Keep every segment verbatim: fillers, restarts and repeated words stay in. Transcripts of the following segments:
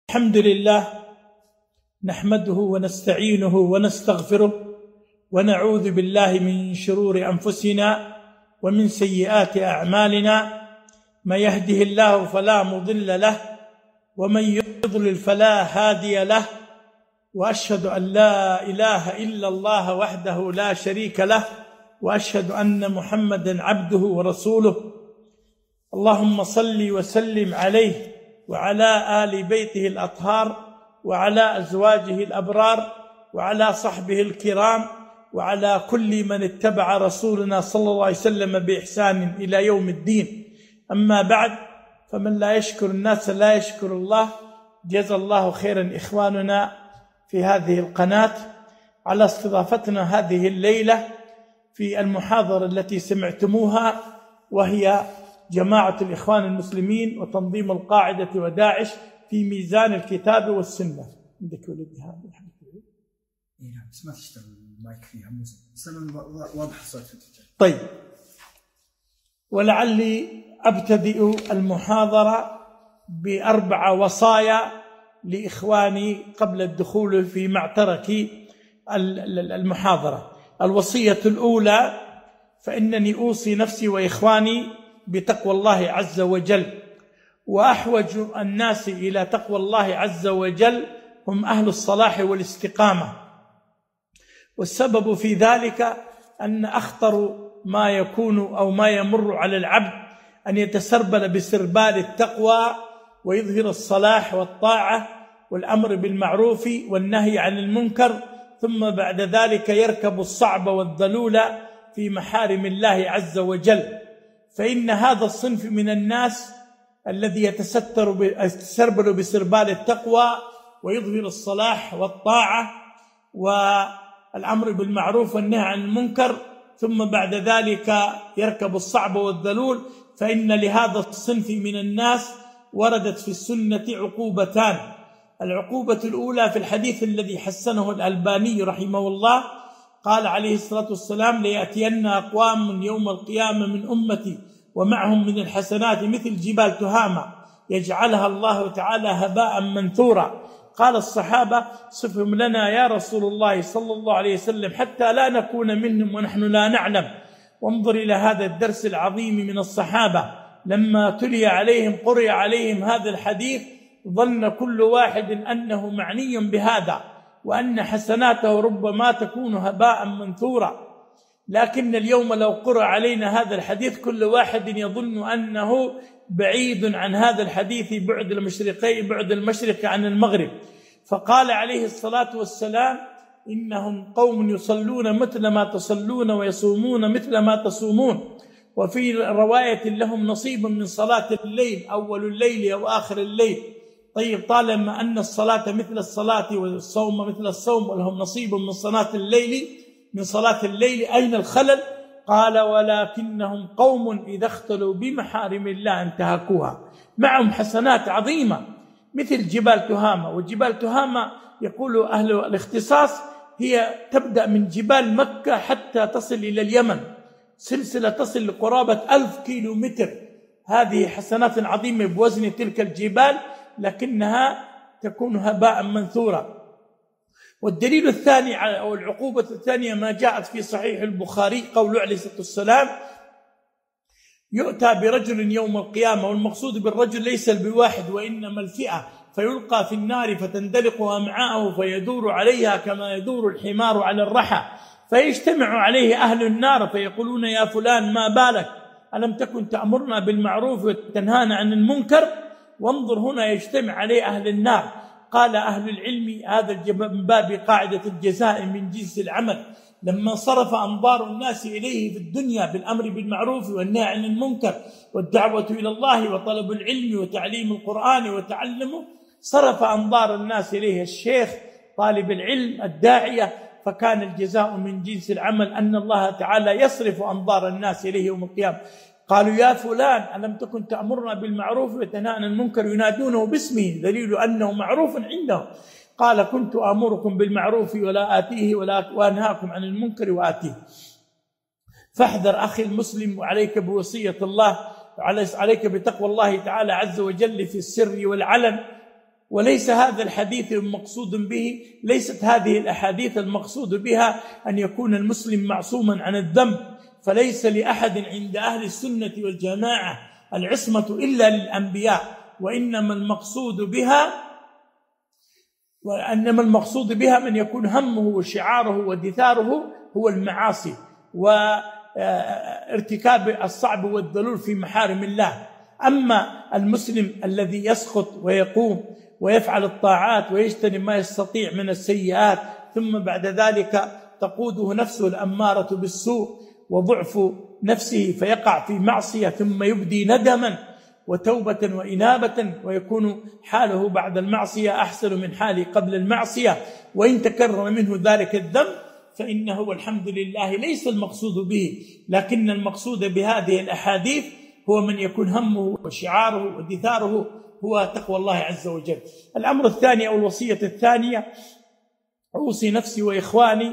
الحمد لله نحمده ونستعينه ونستغفره ونعوذ بالله من شرور أنفسنا ومن سيئات أعمالنا. من يهده الله فلا مضل له ومن يضلل فلا هادي له، وأشهد أن لا إله إلا الله وحده لا شريك له، وأشهد أن محمدا عبده ورسوله. اللهم صل وسلم عليه وعلى آل بيته الأطهار وعلى أزواجه الأبرار وعلى صحبه الكرام وعلى كل من اتبع رسولنا صلى الله عليه وسلم بإحسان إلى يوم الدين. أما بعد، فمن لا يشكر الناس لا يشكر الله. جزا الله خيرا إخواننا في هذه القناة على استضافتنا هذه الليلة في المحاضرة التي سمعتموها، وهي جماعة الإخوان المسلمين وتنظيم القاعدة وداعش في ميزان الكتاب والسنة. عندك ولدي هذا الحمد لله. اي نعم، بس ما تشتغل المايك فيها مو زين، واضح الصوت. طيب، ولعلي أبتدئ المحاضرة بأربع وصايا لإخواني قبل الدخول في معترك المحاضرة. الوصية الأولى: فإنني أوصي نفسي وإخواني بتقوى الله عز وجل، وأحوج الناس إلى تقوى الله عز وجل هم أهل الصلاح والاستقامة. والسبب في ذلك أن أخطر ما يكون أو ما يمر على العبد أن يتسربل بسربال التقوى ويظهر الصلاح والطاعة والأمر بالمعروف والنهي عن المنكر، ثم بعد ذلك يركب الصعب والذلول في محارم الله عز وجل. فإن هذا الصنف من الناس الذي يتستر يتسربل بسربال التقوى ويظهر الصلاح والطاعة والأمر بالمعروف والنهي عن المنكر، ثم بعد ذلك يركب الصعب والذلول، فإن لهذا الصنف من الناس وردت في السنة عقوبتان. العقوبة الأولى في الحديث الذي حسنه الألباني رحمه الله، قال عليه الصلاة والسلام: ليأتين أقوام يوم القيامة من أمتي ومعهم من الحسنات مثل جبال تهامة يجعلها الله تعالى هباء منثورا. قال الصحابة: صفهم لنا يا رسول الله صلى الله عليه وسلم حتى لا نكون منهم ونحن لا نعلم. وانظر إلى هذا الدرس العظيم من الصحابة، لما تلي عليهم قرئ عليهم هذا الحديث ظن كل واحد أنه معني بهذا، وأن حسناته ربما تكون هباء منثورا. لكن اليوم لو قرأ علينا هذا الحديث كل واحد يظن أنه بعيد عن هذا الحديث بعد المشرقين بعد المشرق عن المغرب. فقال عليه الصلاة والسلام: إنهم قوم يصلون مثل ما تصلون ويصومون مثل ما تصومون، وفي رواية لهم نصيب من صلاة الليل، أول الليل أو آخر الليل. طيب، طالما أن الصلاة مثل الصلاة والصوم مثل الصوم ولهم نصيب من صلاة الليل من صلاة الليل، أين الخلل؟ قال: ولكنهم قوم إذا اختلوا بمحارم الله انتهكوها. معهم حسنات عظيمة مثل جبال تهامة. وجبال تهامة يقول أهل الاختصاص هي تبدأ من جبال مكة حتى تصل إلى اليمن، سلسلة تصل لقرابة ألف كيلو متر. هذه حسنات عظيمة بوزن تلك الجبال، لكنها تكون هباء منثورا. والدليل الثاني أو العقوبة الثانية ما جاءت في صحيح البخاري، قول عليه الصلاة والسلام: يؤتى برجل يوم القيامة، والمقصود بالرجل ليس البواحد وإنما الفئة، فيلقى في النار فتندلق أمعاءه فيدور عليها كما يدور الحمار على الرحى، فيجتمع عليه أهل النار فيقولون: يا فلان ما بالك؟ ألم تكن تأمرنا بالمعروف وتنهانا عن المنكر؟ وانظر هنا يجتمع عليه أهل النار. قال أهل العلم: هذا من باب قاعدة الجزاء من جنس العمل. لما صرف أنظار الناس إليه في الدنيا بالأمر بالمعروف والنهي عن المنكر والدعوة إلى الله وطلب العلم وتعليم القرآن وتعلمه، صرف أنظار الناس إليه الشيخ طالب العلم الداعية، فكان الجزاء من جنس العمل أن الله تعالى يصرف أنظار الناس إليه يوم القيامة. قالوا: يا فلان ألم تكن تأمرنا بالمعروف وتنهانا عن المنكر؟ ينادونه باسمه دليل أنه معروف عنده. قال: كنت آمركم بالمعروف ولا آتيه ولا وأنهاكم عن المنكر وآتيه. فاحذر أخي المسلم، وعليك بوصية الله، عليك بتقوى الله تعالى عز وجل في السر والعلن، وليس هذا الحديث المقصود به، ليست هذه الأحاديث المقصود بها أن يكون المسلم معصوما عن الذنب، فليس لأحد عند أهل السنة والجماعة العصمة إلا للأنبياء، وإنما المقصود بها وإنما المقصود بها من يكون همه وشعاره ودثاره هو المعاصي وارتكاب الصعب والذلول في محارم الله. أما المسلم الذي يسخط ويقوم ويفعل الطاعات ويجتنب ما يستطيع من السيئات، ثم بعد ذلك تقوده نفسه الأمارة بالسوء وضعف نفسه فيقع في معصية، ثم يبدي ندما وتوبة وإنابة، ويكون حاله بعد المعصية أحسن من حاله قبل المعصية، وإن تكرر منه ذلك الذنب فإنه والحمد لله ليس المقصود به، لكن المقصود بهذه الأحاديث هو من يكون همه وشعاره ودثاره هو تقوى الله عز وجل. الأمر الثاني أو الوصية الثانية، أوصي نفسي وإخواني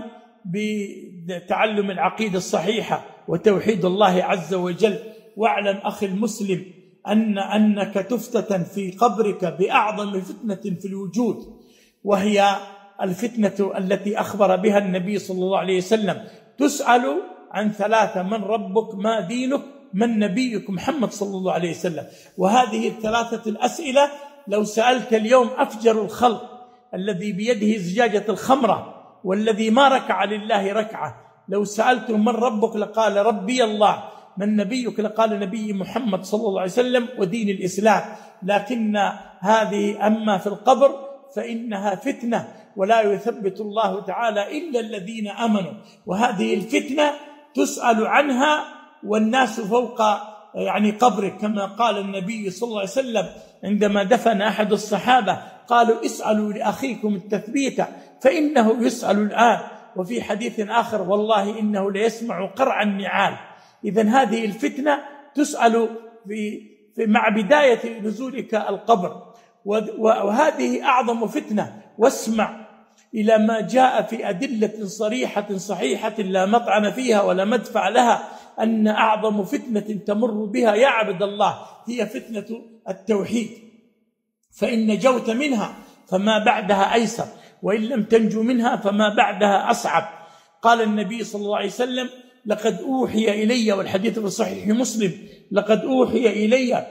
بتعلم العقيدة الصحيحة وتوحيد الله عز وجل. واعلم أخي المسلم أن أنك تفتتن في قبرك بأعظم فتنة في الوجود، وهي الفتنة التي أخبر بها النبي صلى الله عليه وسلم. تسأل عن ثلاثة: من ربك، ما دينك، من نبيك محمد صلى الله عليه وسلم. وهذه الثلاثة الأسئلة لو سألت اليوم أفجر الخلق الذي بيده زجاجة الخمرة والذي ما ركع لله ركعة، لو سألته من ربك لقال ربي الله، من نبيك لقال نبي محمد صلى الله عليه وسلم ودين الإسلام. لكن هذه أما في القبر فإنها فتنة ولا يثبت الله تعالى إلا الذين آمنوا، وهذه الفتنة تسأل عنها والناس فوق يعني قبرك، كما قال النبي صلى الله عليه وسلم عندما دفن أحد الصحابة قالوا: اسألوا لأخيكم التثبيت فإنه يسأل الآن. وفي حديث آخر: والله إنه ليسمع قرع النعال. إذن هذه الفتنة تسأل في مع بداية نزولك القبر، وهذه أعظم فتنة. واسمع إلى ما جاء في أدلة صريحة صحيحة لا مطعن فيها ولا مدفع لها، أن أعظم فتنة تمر بها يا عبد الله هي فتنة التوحيد، فإن نجوت منها فما بعدها أيسر، وإن لم تنجو منها فما بعدها أصعب. قال النبي صلى الله عليه وسلم: لقد أوحي إلي، والحديث في صحيح مسلم: لقد أوحي إلي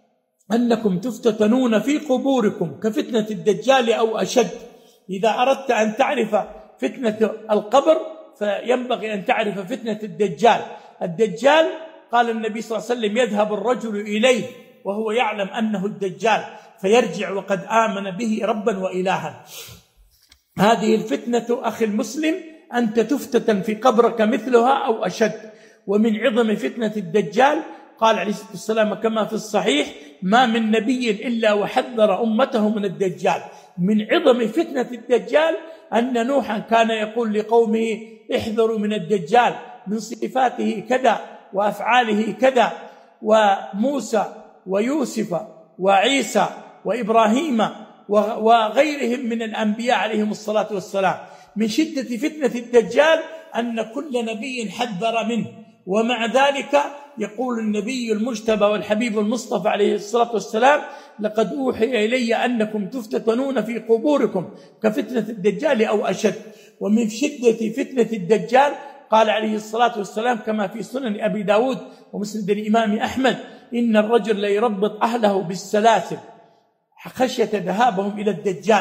أنكم تفتتنون في قبوركم كفتنة الدجال أو أشد. إذا أردت أن تعرف فتنة القبر فينبغي أن تعرف فتنة الدجال. الدجال قال النبي صلى الله عليه وسلم: يذهب الرجل إليه وهو يعلم أنه الدجال فيرجع وقد آمن به ربا وإلها. هذه الفتنة أخي المسلم أنت تفتتن في قبرك مثلها أو أشد. ومن عظم فتنة الدجال قال عليه الصلاة والسلام كما في الصحيح: ما من نبي إلا وحذر أمته من الدجال. من عظم فتنة الدجال أن نوحا كان يقول لقومه: احذروا من الدجال، من صفاته كذا وأفعاله كذا. وموسى ويوسف وعيسى وإبراهيم وغيرهم من الأنبياء عليهم الصلاة والسلام. من شدة فتنة الدجال أن كل نبي حذر منه، ومع ذلك يقول النبي المجتبى والحبيب المصطفى عليه الصلاة والسلام: لقد أوحي إلي أنكم تفتتنون في قبوركم كفتنة الدجال أو أشد. ومن شدة فتنة الدجال قال عليه الصلاة والسلام كما في سنن أبي داود ومسند الإمام أحمد: إن الرجل ليربط أهله بالسلاسل خشية ذهابهم إلى الدجال.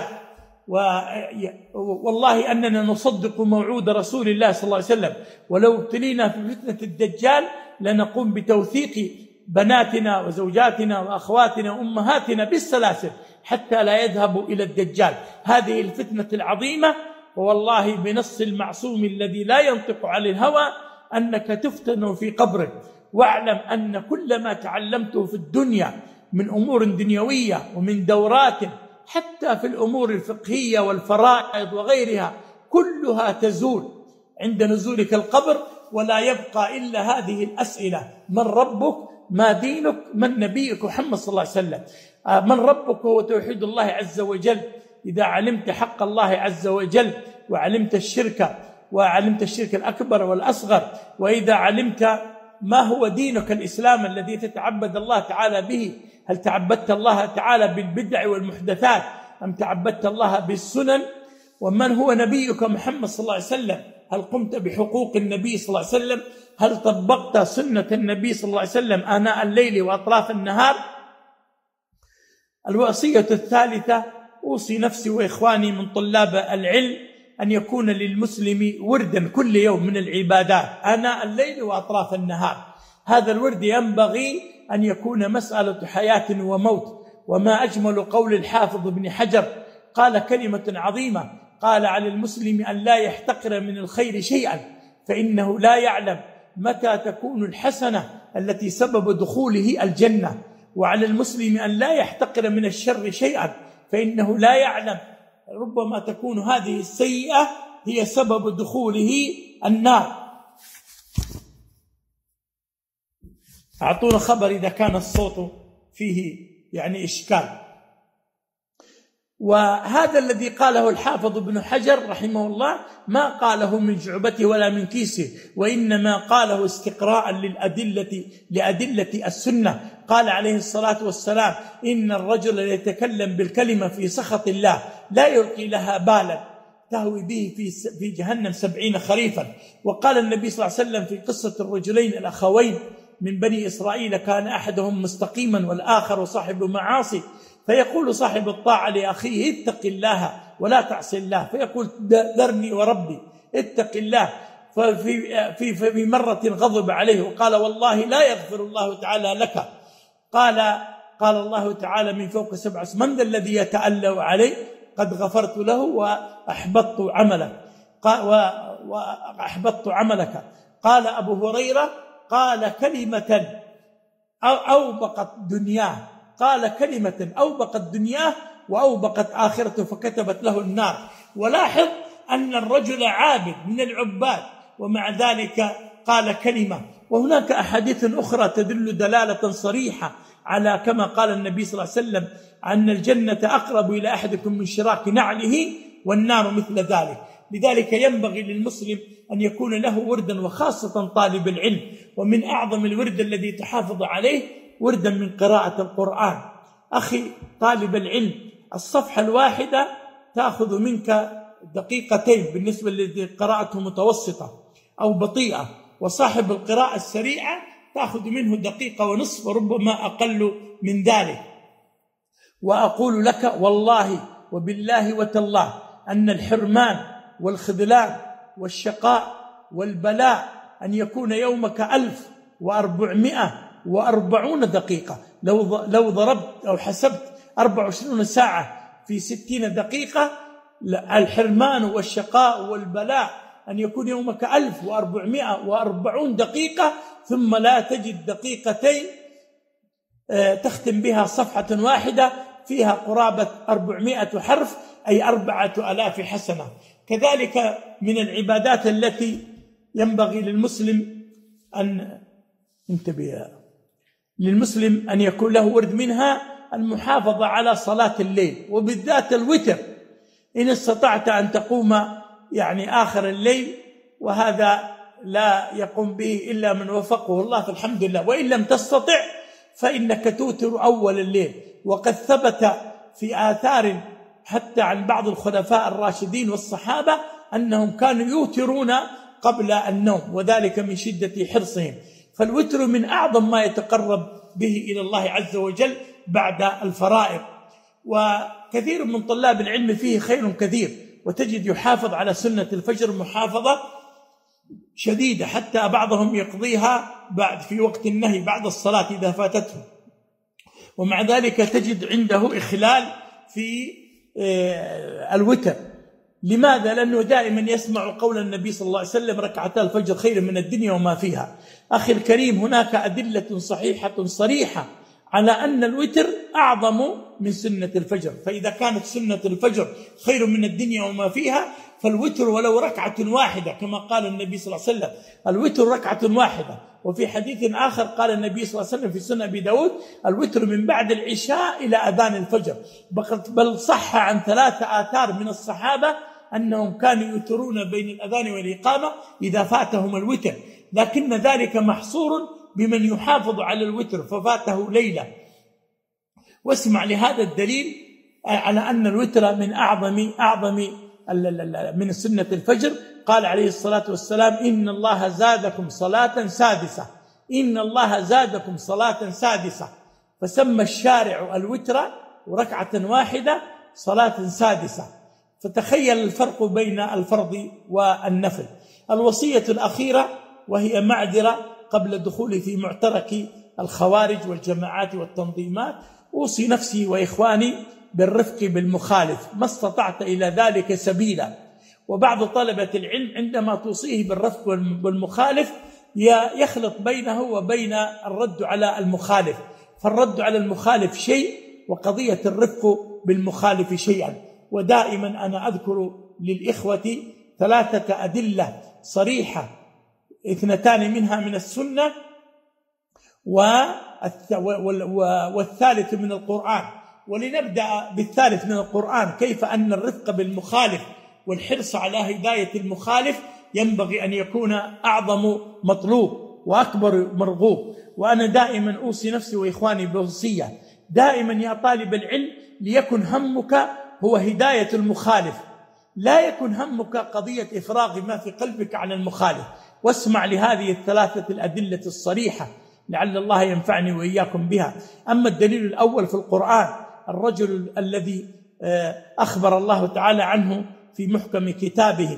والله أننا نصدق موعود رسول الله صلى الله عليه وسلم، ولو ابتلينا في فتنة الدجال لنقوم بتوثيق بناتنا وزوجاتنا وأخواتنا وأمهاتنا بالسلاسل حتى لا يذهبوا إلى الدجال. هذه الفتنة العظيمة. والله بنص المعصوم الذي لا ينطق عن الهوى أنك تفتن في قبرك. واعلم أن كل ما تعلمته في الدنيا من أمور دنيوية ومن دورات حتى في الأمور الفقهية والفرائض وغيرها كلها تزول عند نزولك القبر، ولا يبقى إلا هذه الأسئلة: من ربك، ما دينك، من نبيك محمد صلى الله عليه وسلم. من ربك هو توحيد الله عز وجل. إذا علمت حق الله عز وجل وعلمت الشرك وعلمت الشرك الأكبر والأصغر، وإذا علمت ما هو دينك الإسلام الذي تتعبد الله تعالى به، هل تعبدت الله تعالى بالبدع والمحدثات أم تعبدت الله بالسنن؟ ومن هو نبيك محمد صلى الله عليه وسلم؟ هل قمت بحقوق النبي صلى الله عليه وسلم؟ هل طبقت سنة النبي صلى الله عليه وسلم آناء الليل وأطراف النهار؟ الوصية الثالثة: أوصي نفسي وإخواني من طلاب العلم أن يكون للمسلم وردا كل يوم من العبادات آناء الليل وأطراف النهار. هذا الورد ينبغي أن يكون مسألة حياة وموت. وما أجمل قول الحافظ ابن حجر، قال كلمة عظيمة، قال: على المسلم أن لا يحتقر من الخير شيئا، فإنه لا يعلم متى تكون الحسنة التي سبب دخوله الجنة، وعلى المسلم أن لا يحتقر من الشر شيئا، فإنه لا يعلم ربما تكون هذه السيئة هي سبب دخوله النار. أعطونا خبر إذا كان الصوت فيه يعني إشكال. وهذا الذي قاله الحافظ ابن حجر رحمه الله ما قاله من جعبته ولا من كيسه، وإنما قاله استقراء للأدلة لأدلة السنة. قال عليه الصلاة والسلام: إن الرجل يتكلم بالكلمة في سخط الله لا يلقي لها بالا تهوي به في في جهنم سبعين خريفا. وقال النبي صلى الله عليه وسلم في قصة الرجلين الأخوين من بني إسرائيل: كان أحدهم مستقيما والآخر صاحب معاصي، فيقول صاحب الطاعة لأخيه: اتق الله ولا تعصي الله، فيقول: ذرني وربي اتق الله. ففي في في مرة غضب عليه وقال: والله لا يغفر الله تعالى لك. قال قال الله تعالى من فوق سبع: من ذا الذي يتألى علي؟ قد غفرت له وأحبطت عملك وأحبطت عملك. قال أبو هريرة: قال كلمة أوبقت دنياه قال كلمة أوبقت دنياه وأوبقت آخرته فكتبت له النار. ولاحظ أن الرجل عابد من العباد ومع ذلك قال كلمة. وهناك أحاديث أخرى تدل دلالة صريحة على كما قال النبي صلى الله عليه وسلم أن الجنة أقرب إلى أحدكم من شراك نعله والنار مثل ذلك. لذلك ينبغي للمسلم أن يكون له وردا، وخاصة طالب العلم. ومن أعظم الورد الذي تحافظ عليه وردا من قراءة القرآن. أخي طالب العلم، الصفحة الواحدة تأخذ منك دقيقتين بالنسبة لقراءته متوسطة أو بطيئة، وصاحب القراءة السريعة تأخذ منه دقيقة ونصف وربما أقل من ذلك. وأقول لك والله وبالله وتالله أن الحرمان والخذلان والشقاء والبلاء أن يكون يومك ألف وأربعمائة وأربعون دقيقة. لو لو ضربت أو حسبت أربع وعشرين ساعة في ستين دقيقة، الحرمان والشقاء والبلاء أن يكون يومك ألف وأربعمائة وأربعون دقيقة، ثم لا تجد دقيقتين تختم بها صفحة واحدة فيها قرابة أربعمائة حرف، أي أربعة آلاف حسنة. كذلك من العبادات التي ينبغي للمسلم أن انتبه للمسلم أن يكون له ورد منها المحافظة على صلاة الليل، وبالذات الوتر إن استطعت أن تقوم يعني آخر الليل، وهذا لا يقوم به إلا من وفقه الله فالحمد لله. وإن لم تستطع فإنك توتر أول الليل. وقد ثبت في آثار حتى عن بعض الخلفاء الراشدين والصحابة أنهم كانوا يوترون قبل النوم، وذلك من شدة حرصهم. فالوتر من أعظم ما يتقرب به إلى الله عز وجل بعد الفرائض. وكثير من طلاب العلم فيه خير كثير، وتجد يحافظ على سنة الفجر محافظة شديدة، حتى بعضهم يقضيها بعد في وقت النهي بعد الصلاة إذا فاتته. ومع ذلك تجد عنده إخلال في الوتر. لماذا؟ لأنه دائما يسمع قول النبي صلى الله عليه وسلم: ركعتا الفجر خير من الدنيا وما فيها. أخي الكريم، هناك أدلة صحيحة صريحة على أن الوتر أعظم من سنة الفجر. فإذا كانت سنة الفجر خير من الدنيا وما فيها، فالوتر ولو ركعة واحدة كما قال النبي صلى الله عليه وسلم: الوتر ركعة واحدة. وفي حديث آخر قال النبي صلى الله عليه وسلم في سنن أبي داود: الوتر من بعد العشاء إلى أذان الفجر. بل صح عن ثلاثة آثار من الصحابة أنهم كانوا يوترون بين الأذان والإقامة إذا فاتهم الوتر، لكن ذلك محصور بمن يحافظ على الوتر ففاته ليلة. واسمع لهذا الدليل على أن الوتر من أعظم أعظم من سنة الفجر. قال عليه الصلاة والسلام: إن الله زادكم صلاة سادسة، إن الله زادكم صلاة سادسة. فسمى الشارع الوتر وركعة واحدة صلاة سادسة. فتخيل الفرق بين الفرض والنفل. الوصية الأخيرة وهي معذرة قبل الدخول في معترك الخوارج والجماعات والتنظيمات: أوصي نفسي وإخواني بالرفق بالمخالف ما استطعت إلى ذلك سبيلا. وبعض طلبة العلم عندما توصيه بالرفق بالمخالف يخلط بينه وبين الرد على المخالف، فالرد على المخالف شيء وقضية الرفق بالمخالف شيئا. ودائما أنا أذكر للإخوة ثلاثة أدلة صريحة، اثنتان منها من السنة والثالث من القرآن. ولنبدأ بالثالث من القرآن: كيف أن الرفق بالمخالف والحرص على هداية المخالف ينبغي أن يكون أعظم مطلوب وأكبر مرغوب. وأنا دائما أوصي نفسي وإخواني بوصية: دائما يا طالب العلم ليكن همك هو هداية المخالف، لا يكن همك قضية إفراغ ما في قلبك عن المخالف. واسمع لهذه الثلاثة الأدلة الصريحة لعل الله ينفعني وإياكم بها. أما الدليل الأول في القرآن: الرجل الذي أخبر الله تعالى عنه في محكم كتابه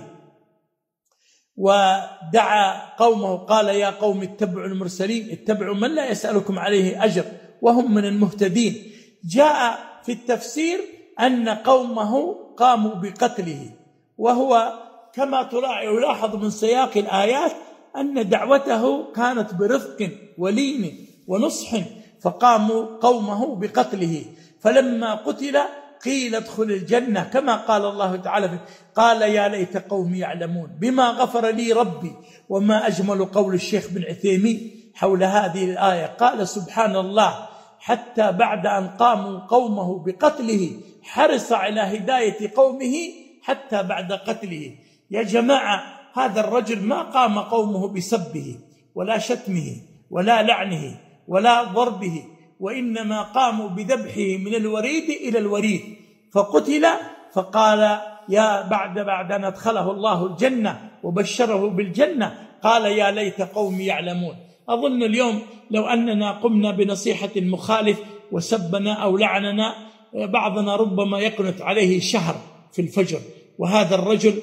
ودعا قومه قال: يا قوم اتبعوا المرسلين، اتبعوا من لا يسألكم عليه أجر وهم من المهتدين. جاء في التفسير أن قومه قاموا بقتله، وهو كما يلاحظ من سياق الآيات أن دعوته كانت برفق ولين ونصح، فقاموا قومه بقتله. فلما قتل قيل ادخل الجنة كما قال الله تعالى: قال يا ليت قومي يعلمون بما غفر لي ربي. وما أجمل قول الشيخ بن عثيمين حول هذه الآية، قال: سبحان الله، حتى بعد أن قاموا قومه بقتله حرص على هداية قومه حتى بعد قتله. يا جماعة، هذا الرجل ما قام قومه بسبه ولا شتمه ولا لعنه ولا ضربه، وإنما قاموا بذبحه من الوريد إلى الوريد، فقتل. فقال: يا بعد بعد أن أدخله الله الجنة وبشره بالجنة قال: يا ليت قومي يعلمون. أظن اليوم لو أننا قمنا بنصيحة المخالف وسبنا أو لعننا، بعضنا ربما يقنط عليه شهر في الفجر. وهذا الرجل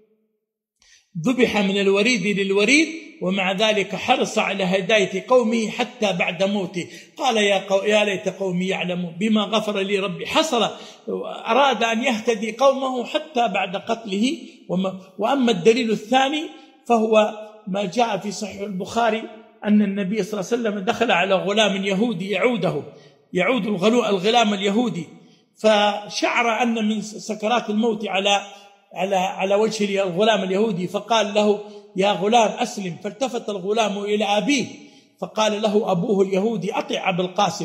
ذبح من الوريد للوريد، ومع ذلك حرص على هداية قومه حتى بعد موته. قال: يا, قو... يا ليت قومي يعلمون بما غفر لي ربي. حصل أراد أن يهتدي قومه حتى بعد قتله. وما... وأما الدليل الثاني فهو ما جاء في صحيح البخاري أن النبي صلى الله عليه وسلم دخل على غلام يهودي يعوده يعود الغلام اليهودي، فشعر أن من سكرات الموت على على على وجه الغلام اليهودي، فقال له: يا غلام أسلم. فالتفت الغلام إلى أبيه فقال له أبوه اليهودي: أطع أبا القاسم.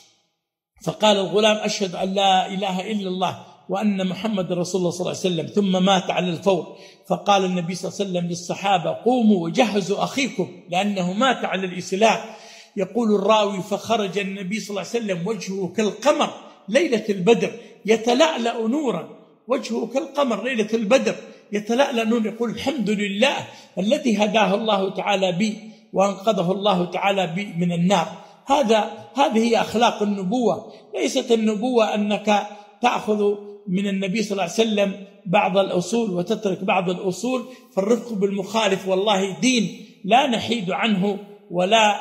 فقال الغلام: أشهد أن لا إله إلا الله وأن محمد رسول الله صلى الله عليه وسلم. ثم مات على الفور. فقال النبي صلى الله عليه وسلم للصحابة: قوموا وجهزوا أخيكم لأنه مات على الإسلام. يقول الراوي: فخرج النبي صلى الله عليه وسلم وجهه كالقمر ليلة البدر يتلألأ نورا، وجهه كالقمر ليلة البدر يتلألأ نور. يقول: الحمد لله الذي هداه الله تعالى بي وأنقذه الله تعالى بي من النار. هذا هذه هي أخلاق النبوة. ليست النبوة أنك تأخذ من النبي صلى الله عليه وسلم بعض الأصول وتترك بعض الأصول. فالرفق بالمخالف والله دين لا نحيد عنه ولا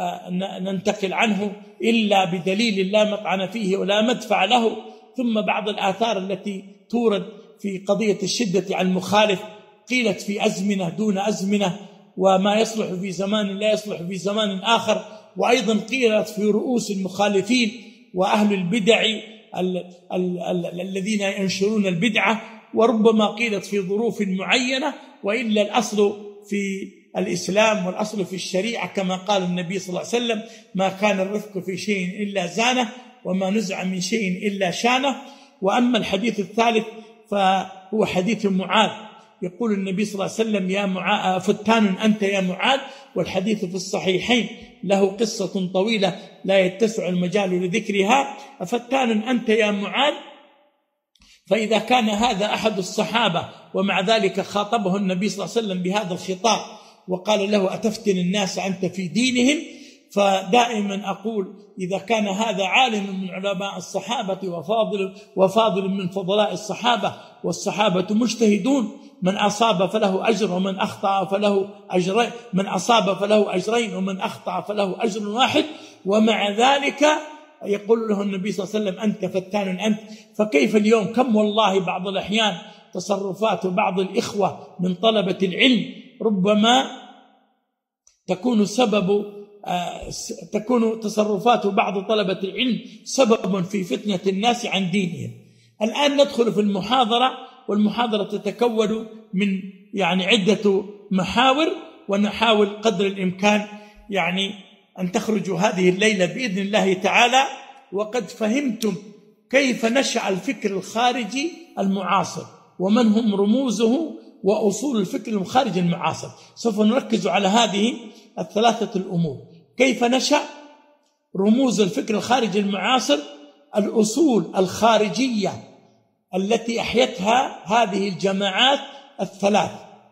ننتقل عنه إلا بدليل لا مطعن فيه ولا مدفع له. ثم بعض الآثار التي تورد في قضية الشدة على المخالف قيلت في أزمنة دون أزمنة، وما يصلح في زمان لا يصلح في زمان آخر. وأيضا قيلت في رؤوس المخالفين وأهل البدع ال ال ال الذين ينشرون البدعة، وربما قيلت في ظروف معينة. وإلا الأصل في الإسلام والأصل في الشريعة كما قال النبي صلى الله عليه وسلم: ما كان الرفق في شيء إلا زانه، وما نزع من شيء إلا شانه. وأما الحديث الثالث فهو حديث معاذ. يقول النبي صلى الله عليه وسلم: يا معاذ فتان أنت يا معاذ. والحديث في الصحيحين له قصة طويلة لا يتسع المجال لذكرها. أفتان أنت يا معاذ؟ فإذا كان هذا أحد الصحابة ومع ذلك خاطبه النبي صلى الله عليه وسلم بهذا الخطاب وقال له أتفتن الناس أنت في دينهم، فدائما أقول إذا كان هذا عالم من علماء الصحابة وفاضل وفاضل من فضلاء الصحابة والصحابة مجتهدون، من أصاب فله أجر ومن أخطأ فله أجرين، من أصاب فله أجرين ومن أخطأ فله أجر واحد، ومع ذلك يقول له النبي صلى الله عليه وسلم أنت فتان أنت. فكيف اليوم؟ كم والله بعض الأحيان تصرفات بعض الإخوة من طلبة العلم ربما تكون سبب تكون تصرفات بعض طلبة العلم سبب في فتنة الناس عن دينهم. الآن ندخل في المحاضرة، والمحاضرة تتكون من يعني عدة محاور، ونحاول قدر الإمكان يعني أن تخرجوا هذه الليلة بإذن الله تعالى وقد فهمتم كيف نشأ الفكر الخارجي المعاصر ومن هم رموزه وأصول الفكر الخارجي المعاصر. سوف نركز على هذه الثلاثة الأمور: كيف نشأ، رموز الفكر الخارجي المعاصر، الأصول الخارجية التي أحيتها هذه الجماعات الثلاث.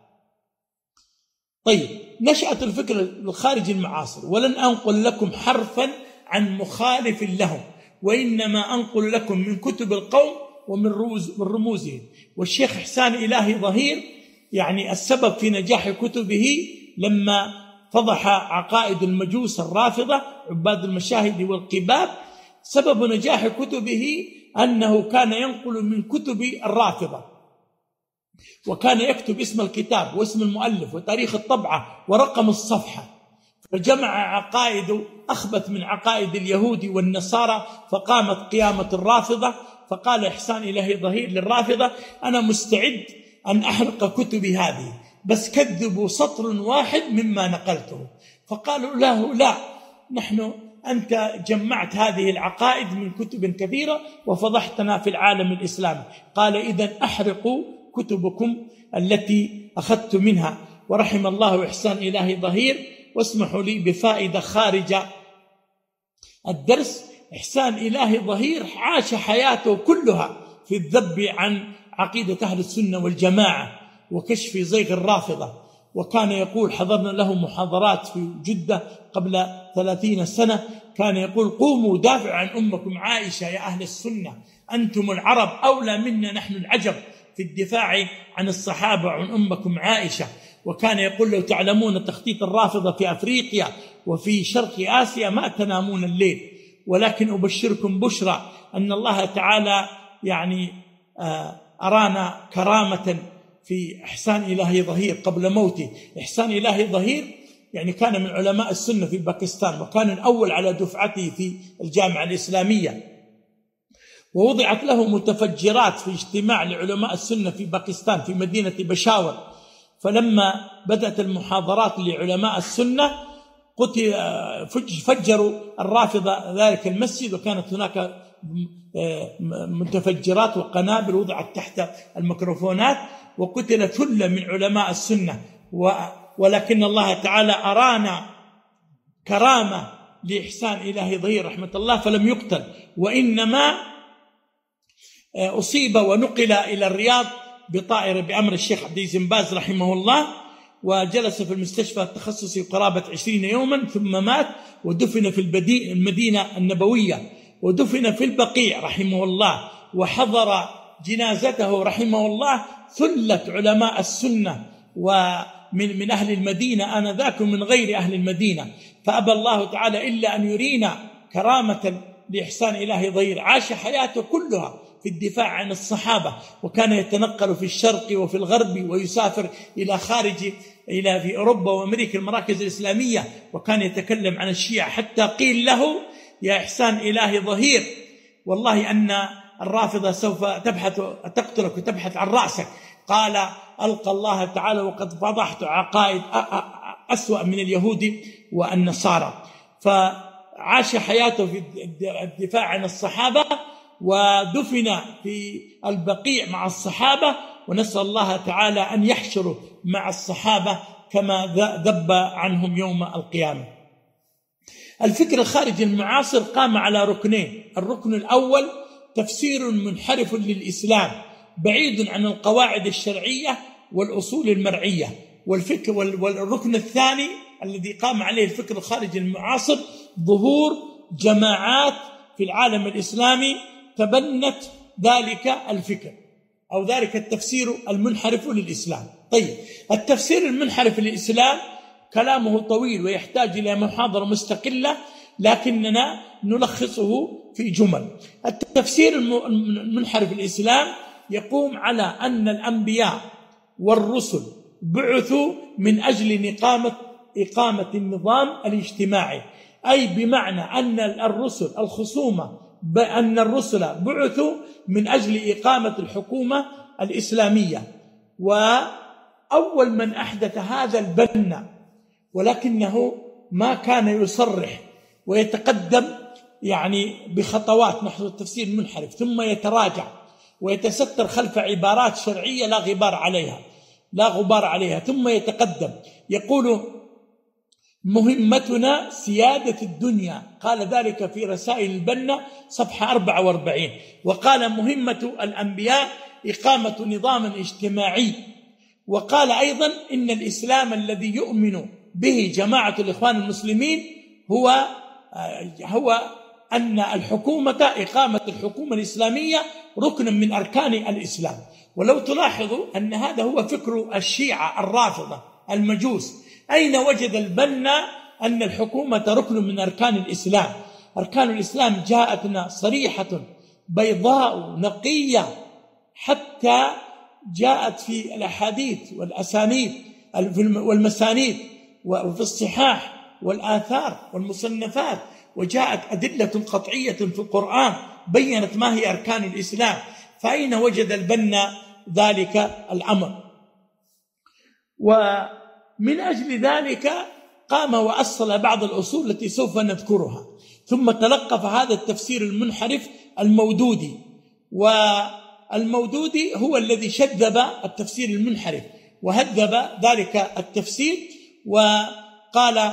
طيب، نشأة الفكر الخارجي المعاصر، ولن أنقل لكم حرفا عن مخالف لهم، وإنما أنقل لكم من كتب القوم ومن رموزهم. والشيخ إحسان إلهي ظهير يعني السبب في نجاح كتبه لما فضح عقائد المجوس الرافضة عباد المشاهد والقباب، سبب نجاح كتبه أنه كان ينقل من كتب الرافضة، وكان يكتب اسم الكتاب واسم المؤلف وتاريخ الطبعة ورقم الصفحة، فجمع عقائد أخبث من عقائد اليهود والنصارى، فقامت قيامة الرافضة. فقال إحسان إلهي ظهير للرافضة أنا مستعد أن أحرق كتبي هذه، بس كذبوا سطر واحد مما نقلته. فقالوا له لا، نحن أنت جمعت هذه العقائد من كتب كثيرة وفضحتنا في العالم الإسلامي. قال إذن أحرقوا كتبكم التي أخذت منها. ورحم الله إحسان إلهي ظهير. واسمحوا لي بفائدة خارج الدرس: إحسان إلهي ظهير عاش حياته كلها في الذب عن عقيدة أهل السنة والجماعة وكشف زيغ الرافضة، وكان يقول، حضرنا له محاضرات في جدة قبل ثلاثين سنة، كان يقول قوموا دافعوا عن أمكم عائشة يا أهل السنة، أنتم العرب أولى منا نحن العجب في الدفاع عن الصحابة عن أمكم عائشة. وكان يقول لو تعلمون تخطيط الرافضة في أفريقيا وفي شرق آسيا ما تنامون الليل. ولكن أبشركم بشرى أن الله تعالى يعني أرانا كرامة في إحسان إلهي ظهير قبل موته. إحسان إلهي ظهير يعني كان من علماء السنة في باكستان، وكان الأول على دفعته في الجامعة الإسلامية، ووضعت له متفجرات في اجتماع لعلماء السنة في باكستان في مدينة بشاور. فلما بدأت المحاضرات لعلماء السنة قتل فجروا الرافضة ذلك المسجد، وكانت هناك متفجرات وقنابل وضعت تحت الميكروفونات، وقتل ثلة من علماء السنة. ولكن الله تعالى أرانا كرامة لإحسان إلهي ظهير رحمة الله فلم يقتل، وإنما أصيب ونقل إلى الرياض بطائرة بأمر الشيخ عبد العزيز بن باز رحمه الله، وجلس في المستشفى التخصصي قرابة عشرين يوما، ثم مات ودفن في المدينة النبوية، ودفن في البقيع رحمه الله، وحضر جنازته رحمه الله ثلة علماء السنة ومن من أهل المدينة آنذاك من غير أهل المدينة. فأبى الله تعالى إلا أن يرينا كرامة لإحسان إلهي ظهير. عاش حياته كلها في الدفاع عن الصحابة، وكان يتنقل في الشرق وفي الغرب ويسافر إلى خارج إلى في أوروبا وأمريكا المراكز الإسلامية، وكان يتكلم عن الشيعة حتى قيل له يا إحسان إلهي ظهير والله أن الرافضة سوف تبحث تقتلك وتبحث عن رأسك. قال ألقى الله تعالى وقد فضحت عقائد أسوأ من اليهود والنصارى. فعاش حياته في الدفاع عن الصحابة، ودفن في البقيع مع الصحابة، ونسأل الله تعالى أن يحشره مع الصحابة كما ذب عنهم يوم القيامة. الفكر الخارجي المعاصر قام على ركنين: الركن الأول تفسير منحرف للإسلام بعيد عن القواعد الشرعية والأصول المرعية والفكر. والركن الثاني الذي قام عليه الفكر الخارجي المعاصر ظهور جماعات في العالم الإسلامي تبنت ذلك الفكر أو ذلك التفسير المنحرف للإسلام. طيب، التفسير المنحرف للإسلام كلامه طويل ويحتاج إلى محاضرة مستقلة، لكننا نلخصه في جمل. التفسير المنحرف للإسلام يقوم على أن الأنبياء والرسل بعثوا من أجل إقامة إقامة النظام الاجتماعي، أي بمعنى أن الرسل الخصومة بأن الرسل بعثوا من أجل إقامة الحكومة الإسلامية. وأول من أحدث هذا البنا، ولكنه ما كان يصرح ويتقدم يعني بخطوات نحو التفسير المنحرف، ثم يتراجع ويتستر خلف عبارات شرعية لا غبار عليها لا غبار عليها ثم يتقدم يقول: مهمتنا سيادة الدنيا. قال ذلك في رسائل البنا صفحة أربعة وأربعين. وقال: مهمة الأنبياء إقامة نظام اجتماعي. وقال أيضا: إن الإسلام الذي يؤمن به جماعة الإخوان المسلمين هو هو أن الحكومة إقامة الحكومة الإسلامية ركن من أركان الإسلام. ولو تلاحظوا أن هذا هو فكر الشيعة الرافضة المجوس. أين وجد البنا أن الحكومة ركن من أركان الإسلام؟ أركان الإسلام جاءتنا صريحة بيضاء نقية، حتى جاءت في الأحاديث والأسانيد والمسانيد وفي الصحاح والآثار والمصنفات، وجاءت أدلة قطعية في القرآن بيّنت ما هي أركان الإسلام. فأين وجد البنا ذلك الأمر؟ ومن أجل ذلك قام وأصل بعض الأصول التي سوف نذكرها، ثم تلقف هذا التفسير المنحرف المودودي. والمودودي هو الذي شذب التفسير المنحرف وهذب ذلك التفسير. وقال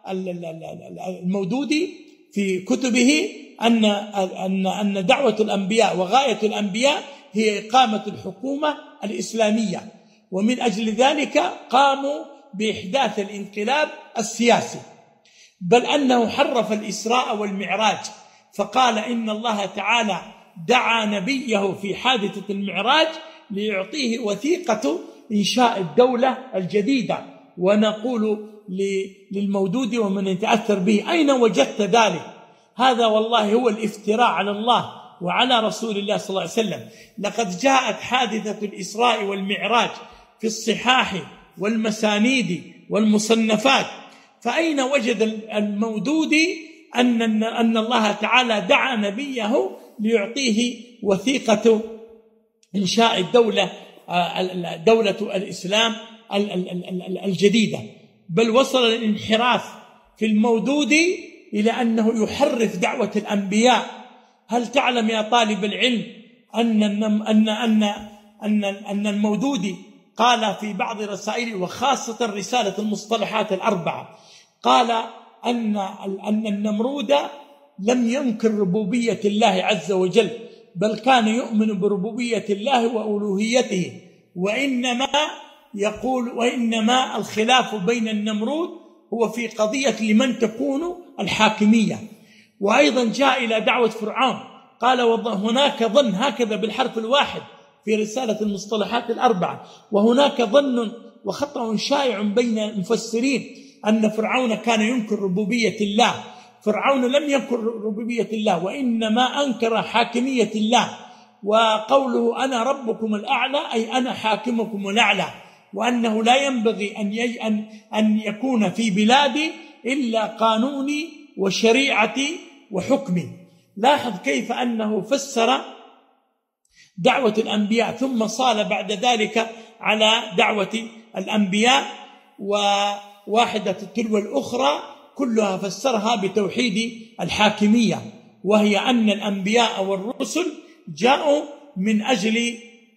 المودودي في كتبه أن أن أن دعوة الأنبياء وغاية الأنبياء هي إقامة الحكومة الإسلامية، ومن أجل ذلك قاموا بإحداث الانقلاب السياسي، بل أنه حرف الإسراء والمعراج، فقال إن الله تعالى دعا نبيه في حادثة المعراج ليعطيه وثيقة إنشاء الدولة الجديدة. ونقول للمودودي ومن يتأثر به: أين وجدت ذلك؟ هذا والله هو الافتراء على الله وعلى رسول الله صلى الله عليه وسلم. لقد جاءت حادثة الإسراء والمعراج في الصحاح والمسانيد والمصنفات. فأين وجد المودودي أن أن الله تعالى دعا نبيه ليعطيه وثيقة إنشاء الدولة دولة الإسلام الجديدة؟ بل وصل الانحراف في المودودي إلى أنه يحرف دعوة الأنبياء. هل تعلم يا طالب العلم أن أن أن أن أن المودودي قال في بعض رسائله، وخاصة رسالة المصطلحات الأربعة، قال أن أن النمرود لم ينكر ربوبية الله عز وجل، بل كان يؤمن بربوبية الله وألوهيته، وإنما يقول وإنما الخلاف بين النمرود هو في قضية لمن تكون الحاكمية. وأيضا جاء إلى دعوة فرعون قال: وهناك ظن، هكذا بالحرف الواحد في رسالة المصطلحات الأربعة، وهناك ظن وخطأ شائع بين المفسرين أن فرعون كان ينكر ربوبية الله. فرعون لم ينكر ربوبية الله، وإنما أنكر حاكمية الله. وقوله أنا ربكم الأعلى أي أنا حاكمكم الأعلى، وأنه لا ينبغي أن أن أن يكون في بلادي إلا قانوني وشريعتي وحكمي. لاحظ كيف أنه فسر دعوة الأنبياء ثم صال بعد ذلك على دعوة الأنبياء، وواحدة تلو الأخرى كلها فسرها بتوحيد الحاكمية، وهي أن الأنبياء والرسل جاءوا من أجل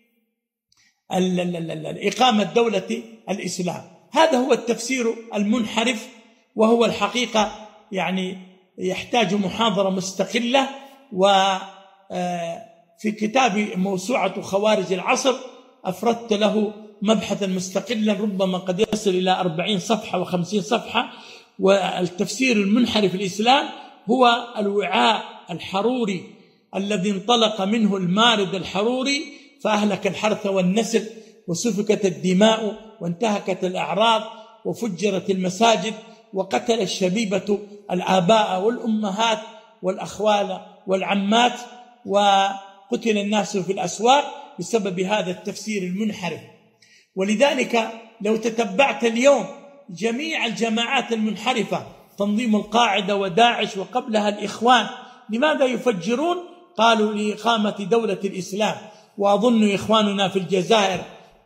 إقامة دولة الإسلام. هذا هو التفسير المنحرف، وهو الحقيقة يعني يحتاج محاضرة مستقلة، في كتابي موسوعة خوارج العصر أفردت له مبحثا مستقلا ربما قد يصل إلى أربعين صفحة وخمسين صفحة. والتفسير المنحرف في الإسلام هو الوعاء الحروري الذي انطلق منه المارد الحروري فأهلك الحرث والنسل وسفكت الدماء وانتهكت الأعراض وفجرت المساجد وقتل الشبيبة الآباء والأمهات والأخوال والعمات وقتل الناس في الأسواق بسبب هذا التفسير المنحرف. ولذلك لو تتبعت اليوم جميع الجماعات المنحرفة تنظيم القاعدة وداعش وقبلها الإخوان لماذا يفجرون؟ قالوا لإقامة دولة الإسلام. وأظن إخواننا في الجزائر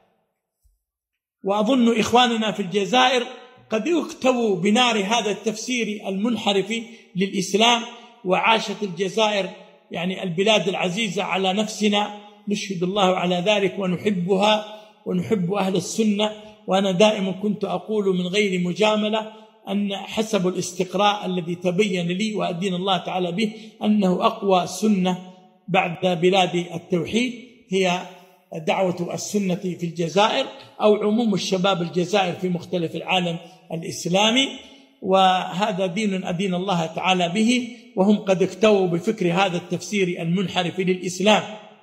وأظن إخواننا في الجزائر قد يكتووا بنار هذا التفسير المنحرف للإسلام. وعاشت الجزائر يعني البلاد العزيزة على نفسنا نشهد الله على ذلك ونحبها ونحب أهل السنة. وأنا دائما كنت أقول من غير مجاملة أن حسب الاستقراء الذي تبين لي وأدين الله تعالى به أنه أقوى سنة بعد بلاد التوحيد هي دعوة السنة في الجزائر أو عموم الشباب الجزائر في مختلف العالم الإسلامي. وهذا دين أدين الله تعالى به وهم قد اكتووا بفكر هذا التفسير المنحرف للإسلام.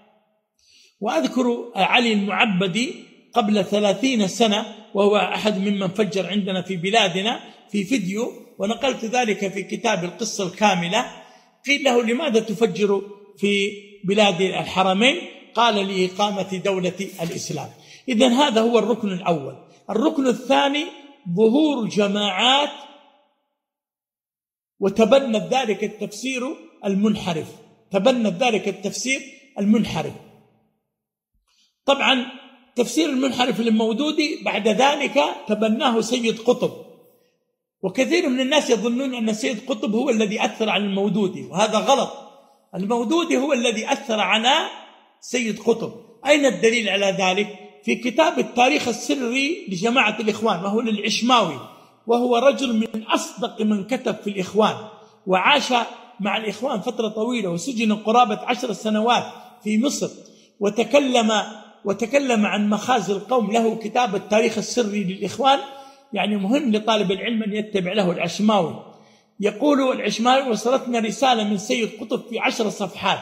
وأذكر علي المعبدي قبل ثلاثين سنة وهو أحد ممن فجر عندنا في بلادنا في فيديو ونقلت ذلك في كتاب القصة الكاملة. قيل له لماذا تفجر في بلاد الحرمين؟ قال لإقامة دولة الإسلام. إذن هذا هو الركن الأول. الركن الثاني ظهور جماعات وتبنت ذلك التفسير المنحرف تبنت ذلك التفسير المنحرف. طبعا تفسير المنحرف للمودودي بعد ذلك تبناه سيد قطب، وكثير من الناس يظنون أن سيد قطب هو الذي أثر على المودودي وهذا غلط. المودودي هو الذي أثر على سيد قطب. أين الدليل على ذلك؟ في كتاب التاريخ السري لجماعة الإخوان وهو للعشماوي، وهو رجل من أصدق من كتب في الإخوان وعاش مع الإخوان فترة طويلة وسجن قرابة عشر سنوات في مصر وتكلم وتكلم عن مخازي القوم. له كتاب التاريخ السري للإخوان، يعني مهم لطالب العلم أن يتبع له العشماوي. يقول العشماوي: وصلتنا رسالة من سيد قطب في عشر صفحات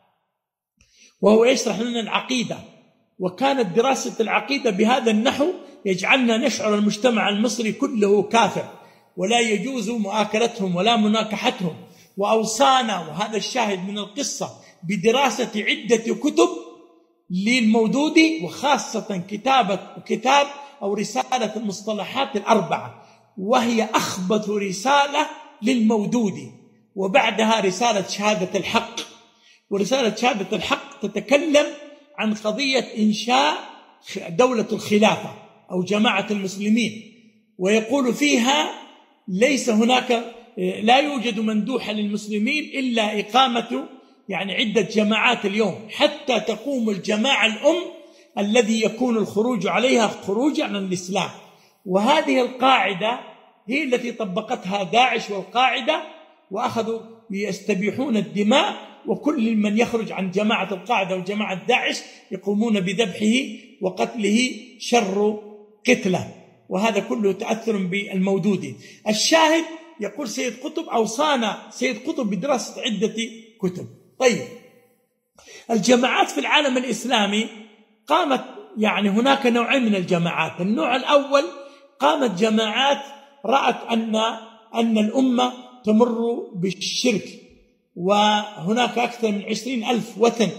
وهو يشرح لنا العقيدة، وكانت دراسة العقيدة بهذا النحو يجعلنا نشعر المجتمع المصري كله كافر ولا يجوز مؤاكلتهم ولا مناكحتهم. وأوصانا، وهذا الشاهد من القصة، بدراسة عدة كتب للمودودي وخاصة كتابة كتاب أو رسالة المصطلحات الأربعة، وهي أخبث رسالة للمودودي، وبعدها رسالة شهادة الحق. ورسالة شهادة الحق تتكلم عن قضية إنشاء دولة الخلافة أو جماعة المسلمين، ويقول فيها: ليس هناك لا يوجد مندوحة للمسلمين إلا إقامة يعني عدة جماعات اليوم حتى تقوم الجماعة الأم الذي يكون الخروج عليها خروج عن الإسلام. وهذه القاعدة هي التي طبقتها داعش والقاعدة، وأخذوا يستبيحون الدماء، وكل من يخرج عن جماعة القاعدة وجماعة داعش يقومون بذبحه وقتله شر قتله. وهذا كله تأثر بالمودودي. الشاهد يقول سيد قطب: أوصانا سيد قطب بدراسة عدة كتب. طيب، الجماعات في العالم الإسلامي قامت، يعني هناك نوعين من الجماعات. النوع الأول قامت جماعات رأت أن أن الأمة تمر بالشرك، وهناك أكثر من عشرين ألف وثن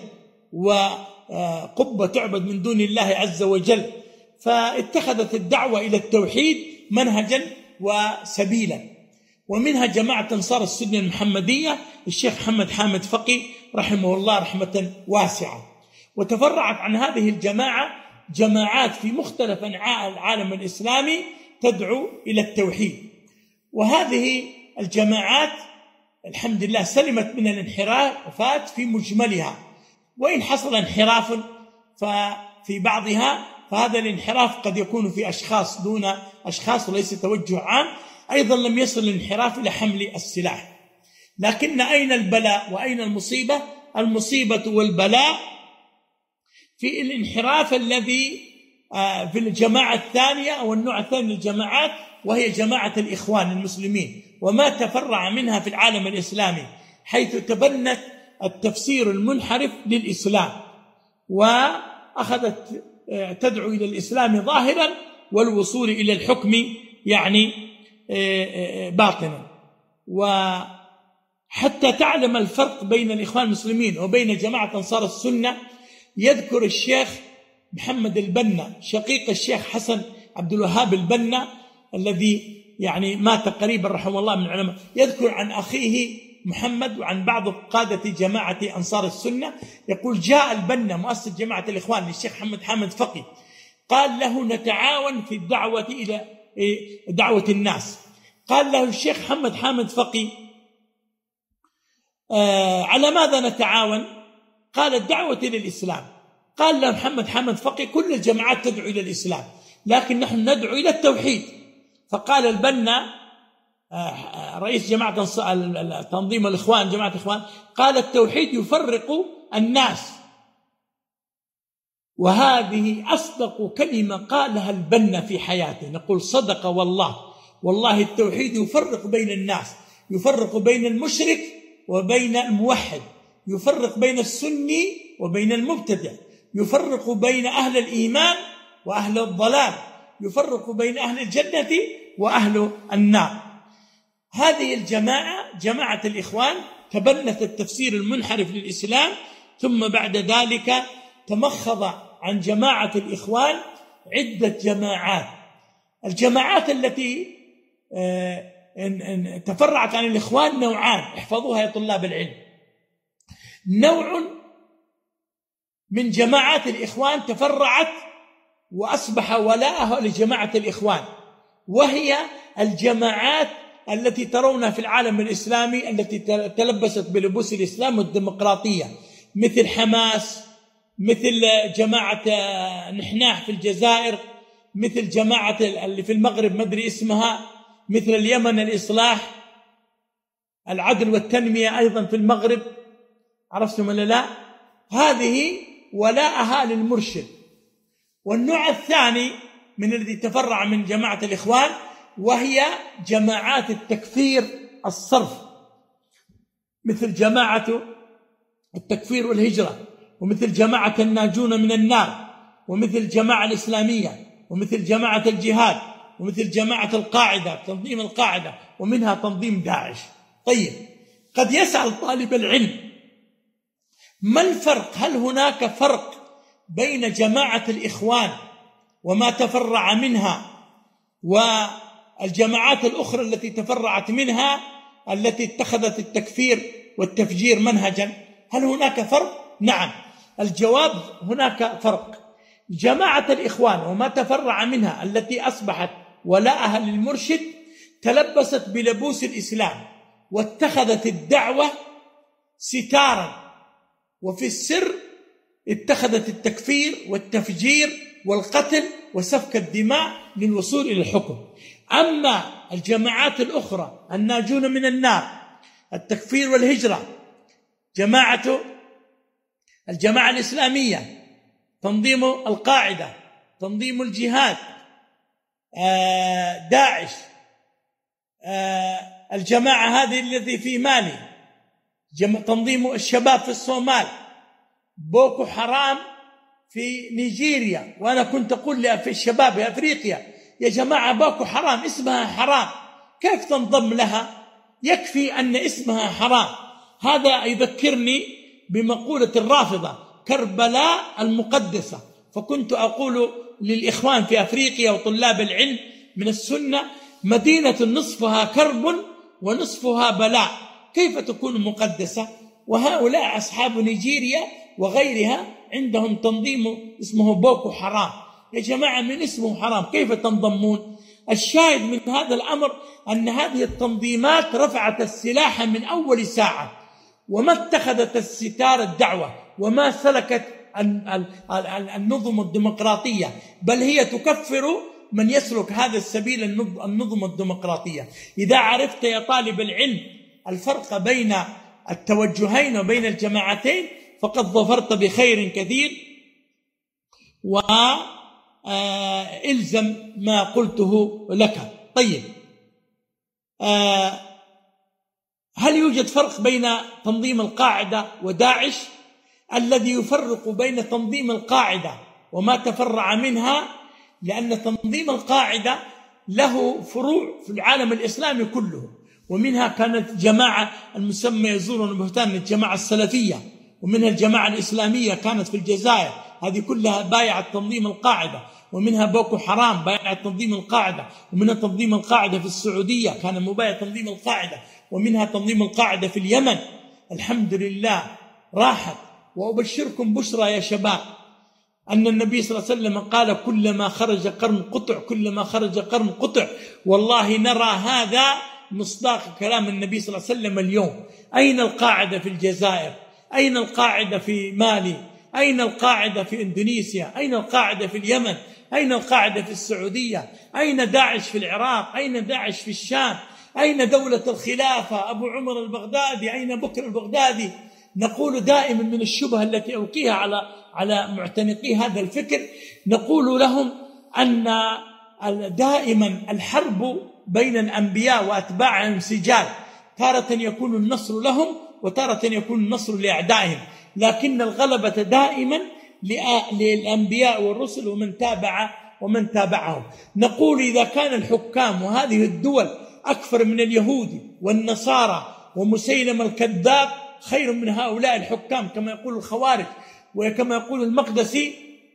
وقبة تعبد من دون الله عز وجل، فاتخذت الدعوة إلى التوحيد منهجا وسبيلا. ومنها جماعة أنصار السنة المحمدية الشيخ محمد حامد فقي رحمه الله رحمة واسعة. وتفرعت عن هذه الجماعة جماعات في مختلف أنحاء العالم الإسلامي تدعو إلى التوحيد. وهذه الجماعات الحمد لله سلمت من الانحرافات في مجملها، وإن حصل انحراف ففي بعضها فهذا الانحراف قد يكون في أشخاص دون أشخاص وليس توجه عام. أيضا لم يصل الانحراف إلى حمل السلاح. لكن أين البلاء وأين المصيبة؟ المصيبة والبلاء في الانحراف الذي في الجماعة الثانية أو النوع الثاني من الجماعات، وهي جماعة الإخوان المسلمين وما تفرع منها في العالم الإسلامي، حيث تبنت التفسير المنحرف للإسلام وأخذت تدعو إلى الإسلام ظاهرا والوصول إلى الحكم يعني باطنا. وحتى تعلم الفرق بين الإخوان المسلمين وبين جماعة أنصار السنة، يذكر الشيخ محمد البنا شقيق الشيخ حسن عبد الوهاب البنا الذي يعني مات قريبا رحمه الله من العلماء، يذكر عن أخيه محمد وعن بعض قادة جماعة أنصار السنة، يقول: جاء البنا مؤسس جماعة الإخوان للشيخ محمد حامد فقي، قال له: نتعاون في الدعوة إلى دعوة الناس. قال له الشيخ محمد حامد فقي: آه على ماذا نتعاون؟ قال: الدعوة إلى الإسلام. قال له محمد حامد فقي: كل الجماعات تدعو إلى الإسلام، لكن نحن ندعو إلى التوحيد. فقال البنا رئيس جماعة تنظيم الإخوان جماعة الإخوان، قال: التوحيد يفرق الناس. وهذه أصدق كلمة قالها البنا في حياته، نقول صدق والله. والله التوحيد يفرق بين الناس، يفرق بين المشرك وبين الموحد، يفرق بين السني وبين المبتدع، يفرق بين أهل الإيمان وأهل الضلال، يفرق بين أهل الجنة وأهل النار. هذه الجماعة جماعة الإخوان تبنت التفسير المنحرف للإسلام، ثم بعد ذلك تمخض عن جماعة الإخوان عدة جماعات. الجماعات التي تفرعت عن الإخوان نوعان، احفظوها يا طلاب العلم. نوع من جماعات الإخوان تفرعت وأصبح ولاءها لجماعة الإخوان، وهي الجماعات التي ترونها في العالم الإسلامي التي تلبست بلبوس الإسلام والديمقراطية، مثل حماس، مثل جماعة نحناح في الجزائر، مثل جماعة اللي في المغرب ما أدري اسمها، مثل اليمن الإصلاح، العدل والتنمية أيضا في المغرب، عرفتم ولا لا؟ هذه ولاءها للمرشد. والنوع الثاني من الذي تفرع من جماعة الإخوان وهي جماعات التكفير الصرف، مثل جماعة التكفير والهجرة، ومثل جماعة الناجون من النار، ومثل الجماعة الإسلامية، ومثل جماعة الجهاد، ومثل جماعة القاعدة تنظيم القاعدة، ومنها تنظيم داعش. طيب، قد يسأل طالب العلم: ما الفرق؟ هل هناك فرق بين جماعة الإخوان وما تفرع منها والجماعات الأخرى التي تفرعت منها التي اتخذت التكفير والتفجير منهجا؟ هل هناك فرق؟ نعم، الجواب: هناك فرق. جماعة الإخوان وما تفرع منها التي أصبحت ولاءها للمرشد تلبست بلبوس الإسلام واتخذت الدعوة ستارا، وفي السر اتخذت التكفير والتفجير والقتل وسفك الدماء للوصول إلى الحكم. أما الجماعات الأخرى الناجون من النار، التكفير والهجرة، جماعة الجماعة الإسلامية، تنظيم القاعدة، تنظيم الجهاد، داعش، الجماعة هذه التي في مالي، تنظيم الشباب في الصومال، بوكو حرام في نيجيريا. وأنا كنت أقول في الشباب في أفريقيا: يا جماعة بوكو حرام اسمها حرام، كيف تنضم لها؟ يكفي أن اسمها حرام. هذا يذكرني بمقولة الرافضة: كربلاء المقدسة. فكنت أقول للإخوان في أفريقيا وطلاب العلم من السنة: مدينة نصفها كرب ونصفها بلاء، كيف تكون مقدسة؟ وهؤلاء أصحاب نيجيريا وغيرها عندهم تنظيم اسمه بوكو حرام. يا جماعة، من اسمه حرام كيف تنضمون؟ الشاهد من هذا الأمر أن هذه التنظيمات رفعت السلاح من أول ساعة، وما اتخذت الستار الدعوة، وما سلكت النظم الديمقراطية، بل هي تكفر من يسلك هذا السبيل النظم الديمقراطية. إذا عرفت يا طالب العلم الفرق بين التوجهين وبين الجماعتين فقد ظفرت بخير كثير، وإلزم ما قلته لك. طيب، هل يوجد فرق بين تنظيم القاعدة وداعش؟ الذي يفرق بين تنظيم القاعدة وما تفرع منها، لأن تنظيم القاعدة له فروع في العالم الإسلامي كله، ومنها كانت جماعة المسمى يزورون بهتان الجماعة السلفية، ومنها الجماعة الإسلامية كانت في الجزائر، هذه كلها بايعت تنظيم القاعدة، ومنها بوكو حرام بايعت تنظيم القاعدة، ومنها تنظيم القاعدة في السعودية كان مبايع تنظيم القاعدة، ومنها تنظيم القاعدة في اليمن. الحمد لله راحت. وأبشركم بشرى يا شباب أن النبي صلى الله عليه وسلم قال كلما خرج قرن قطع، كلما خرج قرن قطع. والله نرى هذا مصداق كلام النبي صلى الله عليه وسلم اليوم. أين القاعدة في الجزائر؟ أين القاعدة في مالي؟ أين القاعدة في إندونيسيا؟ أين القاعدة في اليمن؟ أين القاعدة في السعودية؟ أين داعش في العراق؟ أين داعش في الشام؟ أين دولة الخلافة أبو عمر البغدادي؟ أين بكر البغدادي؟ نقول دائما من الشبهة التي ألقيها على على معتنقي هذا الفكر، نقول لهم أن دائما الحرب بين الأنبياء وأتباعهم سجال، تارة يكون النصر لهم وتارة يكون النصر لأعدائهم، لكن الغلبة دائما للأنبياء والرسل ومن تابع ومن تابعهم. نقول إذا كان الحكام وهذه الدول أكثر من اليهود والنصارى ومسيلمة الكذاب خير من هؤلاء الحكام كما يقول الخوارج، وكما يقول المقدسي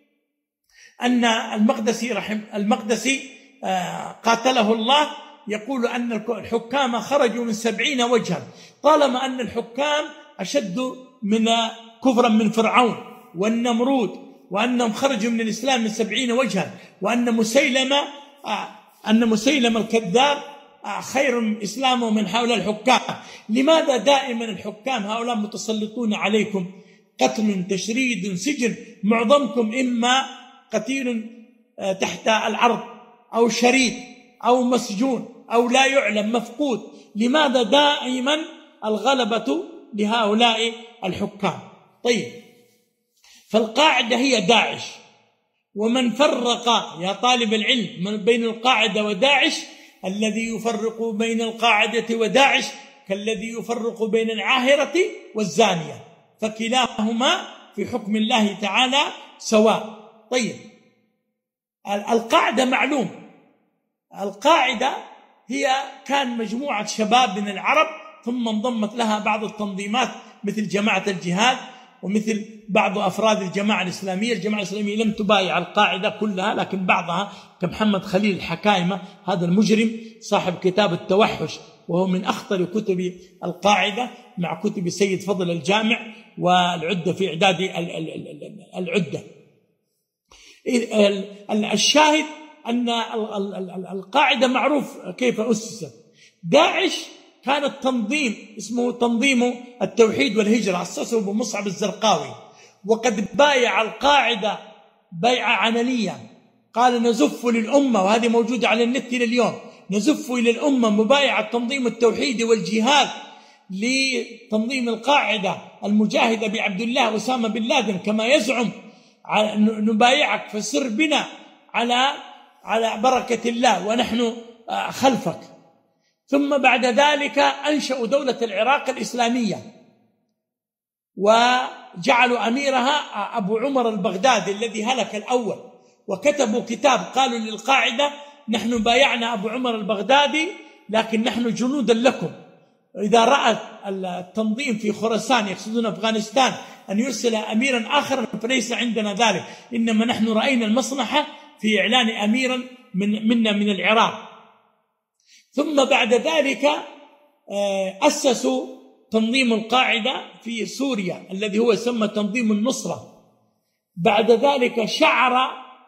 أن المقدسي رحم المقدسي قاتله الله يقول أن الحكام خرجوا من سبعين وجها، طالما أن الحكام أشد من كفرا من فرعون والنمرود، وأنهم خرجوا من الإسلام من سبعين وجها، وأن مسيلمة أن مسيلمة الكذاب خير إسلامه من هؤلاء الحكام. لماذا دائما الحكام هؤلاء متسلطون عليكم؟ قتل، تشريد، سجن، معظمكم إما قتيل تحت العرض أو شريد أو مسجون أو لا يعلم مفقود. لماذا دائما الغلبة لهؤلاء الحكام؟ طيب، فالقاعدة هي داعش، ومن فرق يا طالب العلم بين القاعدة وداعش، الذي يفرق بين القاعدة وداعش كالذي يفرق بين العاهرة والزانية، فكلاهما في حكم الله تعالى سواء. طيب، القاعدة معلوم، القاعدة هي كان مجموعة شباب من العرب ثم انضمت لها بعض التنظيمات مثل جماعة الجهاد ومثل بعض أفراد الجماعة الإسلامية. الجماعة الإسلامية لم تبايع القاعدة كلها، لكن بعضها كمحمد خليل الحكايمة، هذا المجرم صاحب كتاب التوحش وهو من أخطر كتب القاعدة مع كتب سيد فضل الجامع والعدة في إعداد العدة. الشاهد أن القاعدة معروف كيف أسست. داعش كان التنظيم اسمه تنظيم التوحيد والهجرة، أسسه أبو مصعب الزرقاوي، وقد بايع القاعدة بيعة عنانية، قال نزف للأمة، وهذه موجودة على النت إلى اليوم، نزف إلى الأمة مبايعة تنظيم التوحيد والجهاد لتنظيم القاعدة المجاهدة بعبد الله أسامة بن لادن كما يزعم، نبايعك فسر بنا على على بركة الله ونحن خلفك. ثم بعد ذلك أنشأوا دولة العراق الإسلامية وجعلوا أميرها أبو عمر البغدادي الذي هلك الأول، وكتبوا كتاب قالوا للقاعدة نحن بايعنا أبو عمر البغدادي لكن نحن جنودا لكم، إذا رأت التنظيم في خراسان يقصدون أفغانستان أن يرسل أميرا آخر فليس عندنا ذلك، إنما نحن رأينا المصلحة في إعلان أميرا من منا من العراق. ثم بعد ذلك أسسوا تنظيم القاعدة في سوريا الذي هو يسمى تنظيم النصرة. بعد ذلك شعر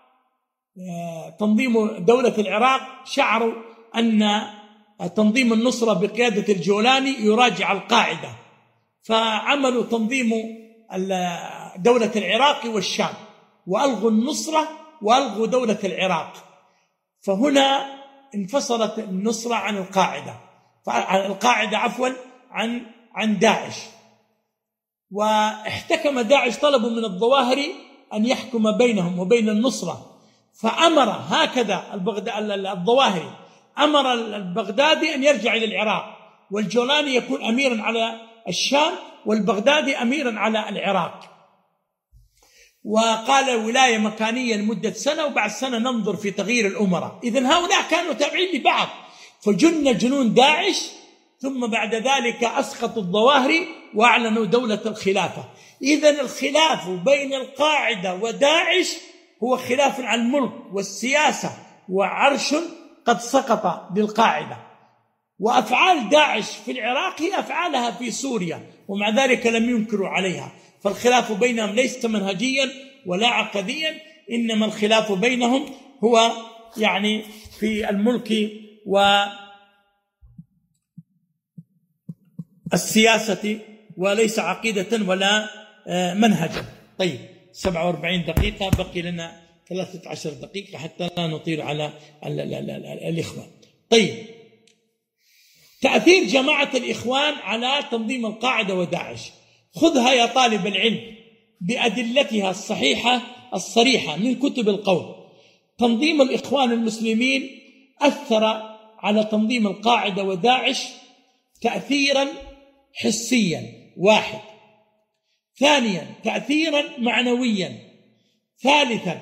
تنظيم دولة العراق شعروا أن تنظيم النصرة بقيادة الجولاني يراجع القاعدة، فعملوا تنظيم دولة العراق والشام وألغوا النصرة وألغوا دولة العراق. فهنا انفصلت النصرة عن القاعدة، القاعدة عفوا عن عن داعش، واحتكم داعش، طلبوا من الظواهري أن يحكم بينهم وبين النصرة، فأمر هكذا الظواهري أمر البغدادي أن يرجع إلى العراق، والجولاني يكون أميرا على الشام، والبغدادي أميرا على العراق، وقال ولاية مكانية لمدة سنة، وبعد سنة ننظر في تغيير الأمراء. إذن هؤلاء كانوا تابعين لبعض، فجن جنون داعش، ثم بعد ذلك أسقطوا الظواهري وأعلنوا دولة الخلافة. إذن الخلاف بين القاعدة وداعش هو خلاف عن الملك والسياسة، وعرش قد سقط للقاعدة. وأفعال داعش في العراق هي أفعالها في سوريا، ومع ذلك لم ينكروا عليها. فالخلاف بينهم ليس منهجيا ولا عقديا، إنما الخلاف بينهم هو يعني في الملك والسياسة، وليس عقيدة ولا منهجا. طيب، سبعة وأربعين دقيقة، بقي لنا ثلاثة عشر دقيقة حتى لا نطيل على الإخوان. طيب، تأثير جماعة الإخوان على تنظيم القاعدة وداعش. خذها يا طالب العلم بأدلتها الصحيحة الصريحة من كتب القوم. تنظيم الإخوان المسلمين أثر على تنظيم القاعدة وداعش تأثيرا حسيا واحد، ثانيا تأثيرا معنويا، ثالثا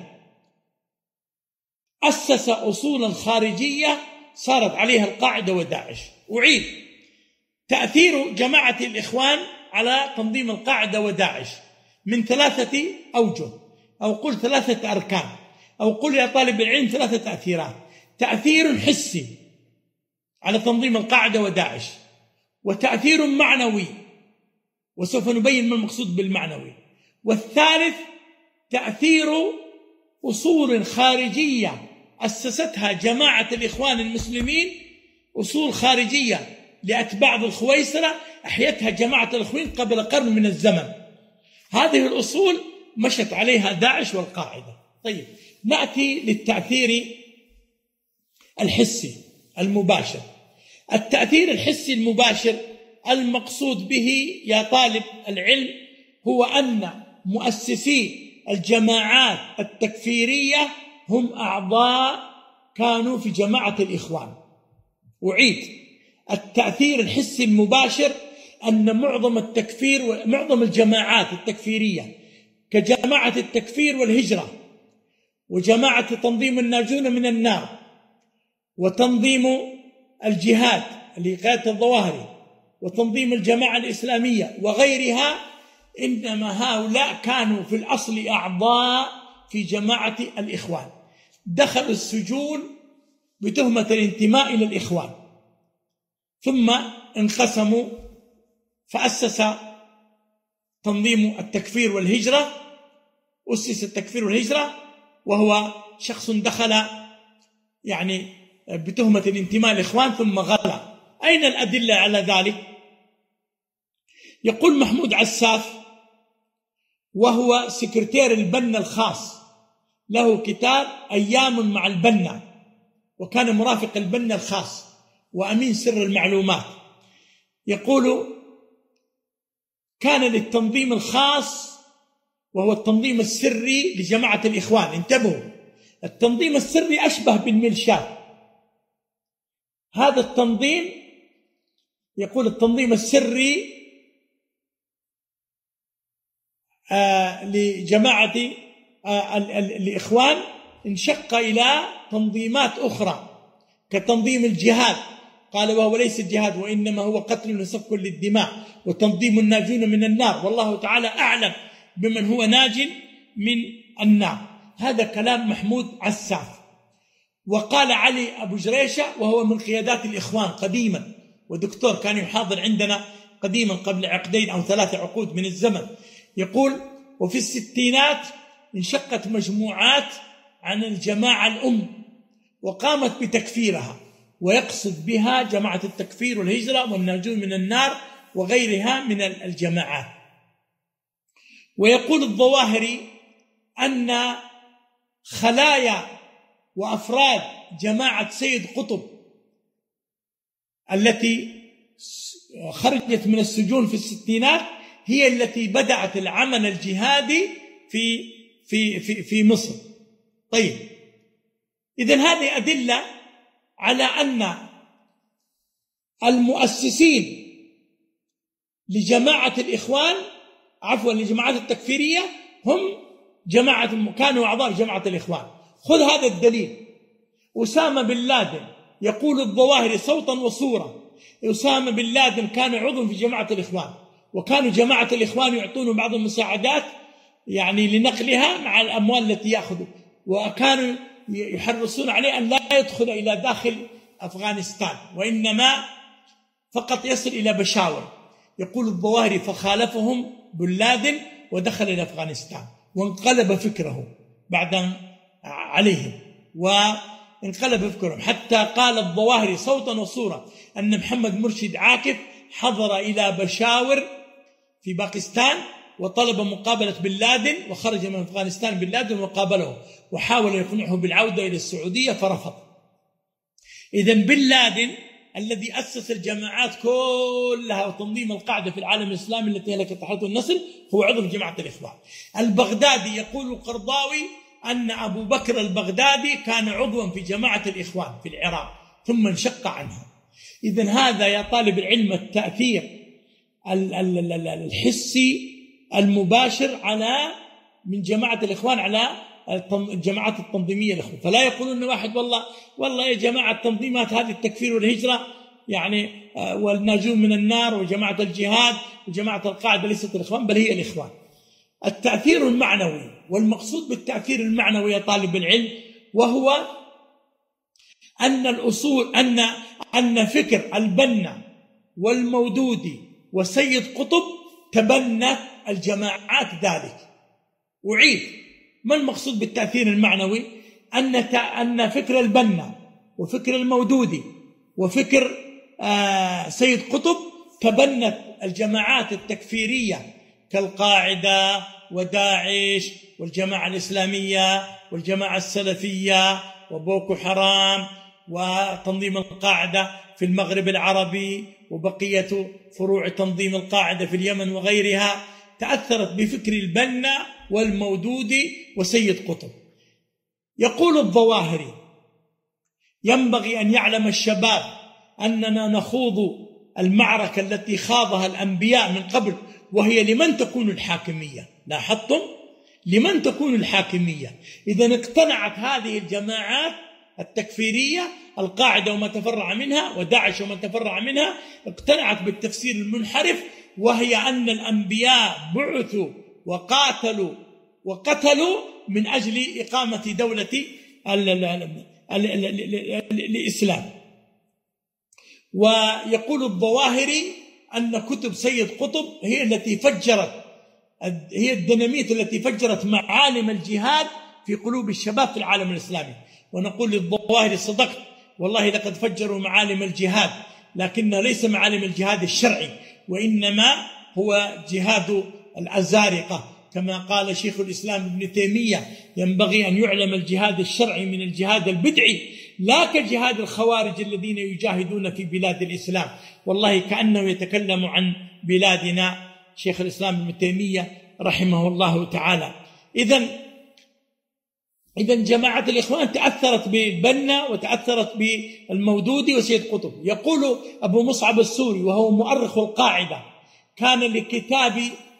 أسس أصولا خارجية صارت عليها القاعدة وداعش. أعيد: تأثير جماعة الإخوان على تنظيم القاعدة وداعش من ثلاثة أوجه، أو قل ثلاثة أركان، أو قل يا طالب العلم ثلاثة تأثيرات. تأثير حسي على تنظيم القاعدة وداعش، وتأثير معنوي، وسوف نبين ما المقصود بالمعنوي، والثالث تأثير أصول خارجية أسستها جماعة الإخوان المسلمين، أصول خارجية لأتباع الخويسرة أحيتها جماعة الإخوان قبل قرن من الزمن. هذه الأصول مشت عليها داعش والقاعدة. طيب، نأتي للتأثير الحسي المباشر. التأثير الحسي المباشر المقصود به يا طالب العلم هو أن مؤسسي الجماعات التكفيرية هم أعضاء كانوا في جماعة الإخوان. أعيد: التأثير الحسي المباشر أن معظم التكفير ومعظم الجماعات التكفيرية كجماعة التكفير والهجرة، وجماعة تنظيم الناجون من النار، وتنظيم الجهاد لإقامة الظواهر، وتنظيم الجماعة الإسلامية وغيرها، إنما هؤلاء كانوا في الأصل أعضاء في جماعة الإخوان، دخلوا السجون بتهمة الانتماء إلى الإخوان، ثم انقسموا فأسس تنظيم التكفير والهجرة، أسس التكفير والهجرة، وهو شخص دخل يعني بتهمة الانتماء للإخوان ثم غلا. أين الأدلة على ذلك؟ يقول محمود عساف، وهو سكرتير البنا الخاص، له كتاب أيام مع البنا، وكان مرافق البنا الخاص وأمين سر المعلومات. يقول: كان للتنظيم الخاص وهو التنظيم السري لجماعة الإخوان. انتبهوا، التنظيم السري أشبه بالميليشيات. هذا التنظيم، يقول التنظيم السري آه لجماعة آه الإخوان انشق إلى تنظيمات أخرى كتنظيم الجهاد، قال وهو ليس الجهاد وإنما هو قتل وسفك للدماء، وتنظيم الناجون من النار، والله تعالى أعلم بمن هو ناج من النار. هذا كلام محمود عساف. وقال علي أبو جريشة، وهو من قيادات الإخوان قديما، ودكتور كان يحاضر عندنا قديما قبل عقدين أو ثلاثة عقود من الزمن، يقول: وفي الستينات انشقت مجموعات عن الجماعة الأم وقامت بتكفيرها، ويقصد بها جماعة التكفير والهجرة والناجون من النار وغيرها من الجماعات. ويقول الظواهري أن خلايا وأفراد جماعة سيد قطب التي خرجت من السجون في الستينات هي التي بدأت العمل الجهادي في في في في مصر. طيب، إذن هذه أدلة على أن المؤسسين لجماعة الإخوان عفوا لجماعات التكفيرية هم جماعة كانوا أعضاء جماعة الإخوان. خذ هذا الدليل. أسامة بن لادن يقول الظواهري صوتا وصورة، أسامة بن لادن كان عضو في جماعة الإخوان، وكانوا جماعة الإخوان يعطون بعض المساعدات يعني لنقلها مع الأموال التي يأخذوا، وكانوا يحرصون عليه أن لا يدخل إلى داخل أفغانستان وإنما فقط يصل إلى بشاور. يقول الظواهري فخالفهم بن لادن ودخل إلى أفغانستان وانقلب فكره بعد عليهم وانقلب فكرهم، حتى قال الظواهري صوتا وصورة أن محمد مرشد عاكف حضر إلى بشاور في باكستان وطلب مقابلة بن لادن، وخرج من أفغانستان بن لادن وقابله وحاول يقنعه بالعودة إلى السعودية فرفض. إذن بن لادن الذي أسس الجماعات كلها وتنظيم القاعدة في العالم الإسلامي التي هلكت تحته النسل هو عضو في جماعة الإخوان. البغدادي يقول القرضاوي أن أبو بكر البغدادي كان عضوا في جماعة الإخوان في العراق ثم انشق عنها. إذن هذا يا طالب العلم التأثير الحسي المباشر على من جماعة الإخوان على الجماعات التنظيمية الإخوان. فلا يقولون واحد والله والله يا جماعة التنظيمات هذه التكفير والهجرة يعني والناجون من النار وجماعة الجهاد وجماعة القاعدة ليست الإخوان بل هي الإخوان. التأثير المعنوي، والمقصود بالتأثير المعنوي يا طالب العلم وهو أن الأصول أن أن فكر البنا والمودودي وسيد قطب تبنى الجماعات ذلك. أعيد، ما المقصود بالتأثير المعنوي؟ أن أن فكر البنا وفكر المودودي وفكر آه سيد قطب تبنت الجماعات التكفيرية كالقاعدة وداعش والجماعة الإسلامية والجماعة السلفية وبوكو حرام وتنظيم القاعدة في المغرب العربي وبقية فروع تنظيم القاعدة في اليمن وغيرها، تأثرت بفكر البنا والمودودي وسيد قطب. يقول الظواهري ينبغي أن يعلم الشباب أننا نخوض المعركة التي خاضها الأنبياء من قبل، وهي لمن تكون الحاكمية. لاحظتم؟ لمن تكون الحاكمية. إذن اقتنعت هذه الجماعات التكفيرية القاعدة وما تفرع منها وداعش وما تفرع منها اقتنعت بالتفسير المنحرف، وهي أن الأنبياء بعثوا وقاتلوا وقتلوا من أجل إقامة دولة الإسلام. ويقول الظواهري أن كتب سيد قطب هي التي فجرت هي الديناميت التي فجرت معالم الجهاد في قلوب الشباب في العالم الإسلامي. ونقول للظواهري صدقت والله لقد فجروا معالم الجهاد، لكنها ليس معالم الجهاد الشرعي وإنما هو جهاد الأزارقة، كما قال شيخ الإسلام ابن تيمية ينبغي أن يعلم الجهاد الشرعي من الجهاد البدعي لا كجهاد الخوارج الذين يجاهدون في بلاد الإسلام. والله كأنه يتكلم عن بلادنا شيخ الإسلام ابن تيمية رحمه الله تعالى. إذن إذن جماعة الإخوان تأثرت بالبنا وتأثرت بالمودودي وسيد قطب. يقول أبو مصعب السوري وهو مؤرخ القاعدة كان لكتاب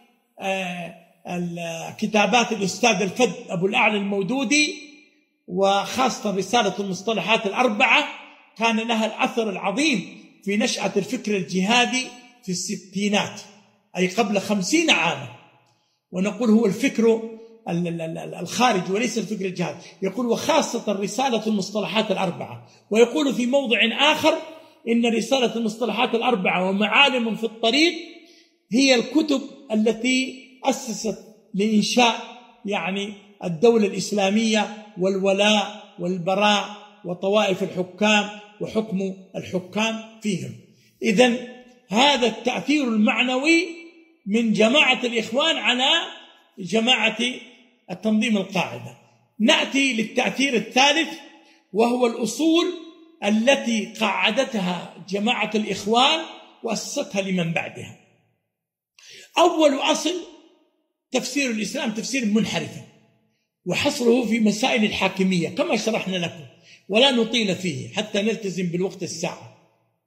كتابات الأستاذ الفد أبو الأعلى المودودي وخاصة رسالة المصطلحات الأربعة كان لها الأثر العظيم في نشأة الفكر الجهادي في الستينات، أي قبل خمسين عاما. ونقول هو الفكر الخارج وليس الفكر الجهادي. يقول وخاصة رسالة المصطلحات الأربعة. ويقول في موضع آخر إن رسالة المصطلحات الأربعة ومعالم في الطريق هي الكتب التي أسست لإنشاء يعني الدولة الإسلامية والولاء والبراء وطوائف الحكام وحكم الحكام فيهم. إذن هذا التأثير المعنوي من جماعة الإخوان على جماعة التنظيم القاعدة. نأتي للتأثير الثالث وهو الأصول التي قاعدتها جماعة الإخوان وأسستها لمن بعدها. أول أصل تفسير الإسلام تفسير منحرفا، وحصره في مسائل الحاكمية كما شرحنا لكم، ولا نطيل فيه حتى نلتزم بالوقت الساعة.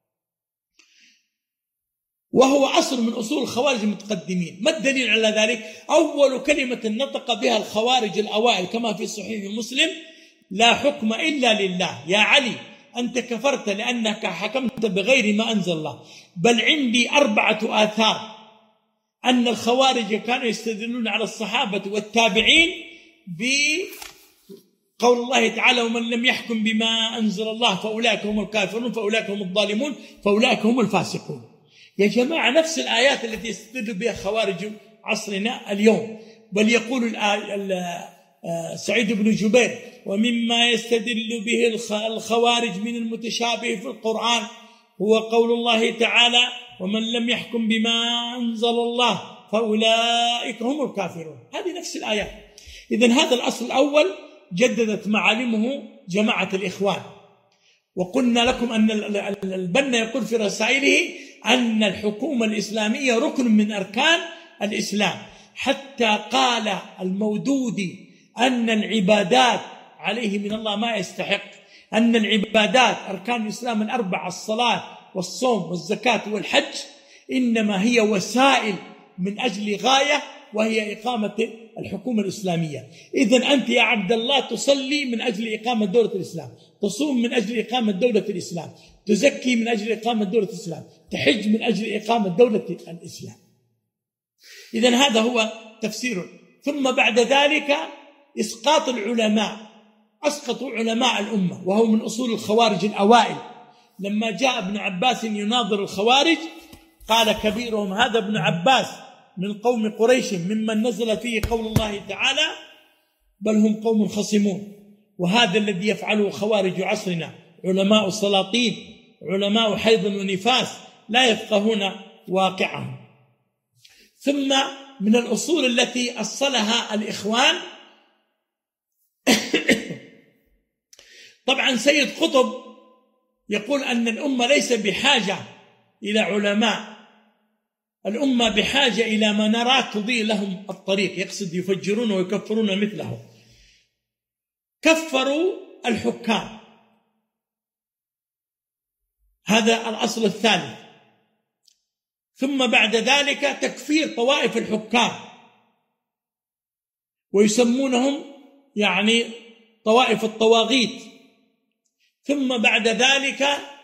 وهو أصل من أصول الخوارج المتقدمين. ما الدليل على ذلك؟ أول كلمة نطق بها الخوارج الأوائل كما في صحيح مسلم: لا حكم إلا لله. يا علي أنت كفرت لأنك حكمت بغير ما أنزل الله. بل عندي أربعة آثار أن الخوارج كانوا يستدلون على الصحابة والتابعين بقول الله تعالى: ومن لم يحكم بما أنزل الله فأولئك هم الكافرون، فأولئك هم الظالمون، فأولئك هم الفاسقون. يا جماعة نفس الآيات التي يستدل بها خوارج عصرنا اليوم. بل يقول سعيد بن جبير: ومما يستدل به الخوارج من المتشابه في القرآن هو قول الله تعالى: ومن لم يحكم بما أنزل الله فأولئك هم الكافرون. هذه نفس الآيات. إذن هذا الأصل الأول جددت معالمه جماعة الإخوان. وقلنا لكم أن البنا يقول في رسائله أن الحكومة الإسلامية ركن من أركان الإسلام، حتى قال المودودي أن العبادات عليه من الله ما يستحق، أن العبادات أركان الإسلام الأربعة: الصلاة والصوم والزكاة والحج، إنما هي وسائل من أجل غاية، وهي إقامة الحكومة الإسلامية. إذن أنت يا عبد الله تصلي من أجل إقامة دولة الإسلام، تصوم من أجل إقامة دولة الإسلام، تزكي من أجل إقامة دولة الإسلام، تحج من أجل إقامة دولة الإسلام. إذن هذا هو تفسير. ثم بعد ذلك إسقاط العلماء، أسقطوا علماء الأمة، وهو من أصول الخوارج الأوائل. لما جاء ابن عباس يناظر الخوارج قال كبيرهم: هذا ابن عباس من قوم قريش ممن نزل فيه قول الله تعالى: بل هم قوم خصمون. وهذا الذي يفعله خوارج عصرنا، علماء سلاطين، علماء حيض ونفاس، لا يفقهون واقعهم. ثم من الأصول التي أصلها الإخوان طبعا سيد قطب يقول أن الأمة ليس بحاجة إلى علماء، الأمة بحاجة إلى منارات تضيء لهم الطريق، يقصد يفجرون ويكفرون مثله. كفروا الحكام، هذا الأصل الثالث. ثم بعد ذلك تكفير طوائف الحكام، ويسمونهم يعني طوائف الطواغيت. ثم بعد ذلك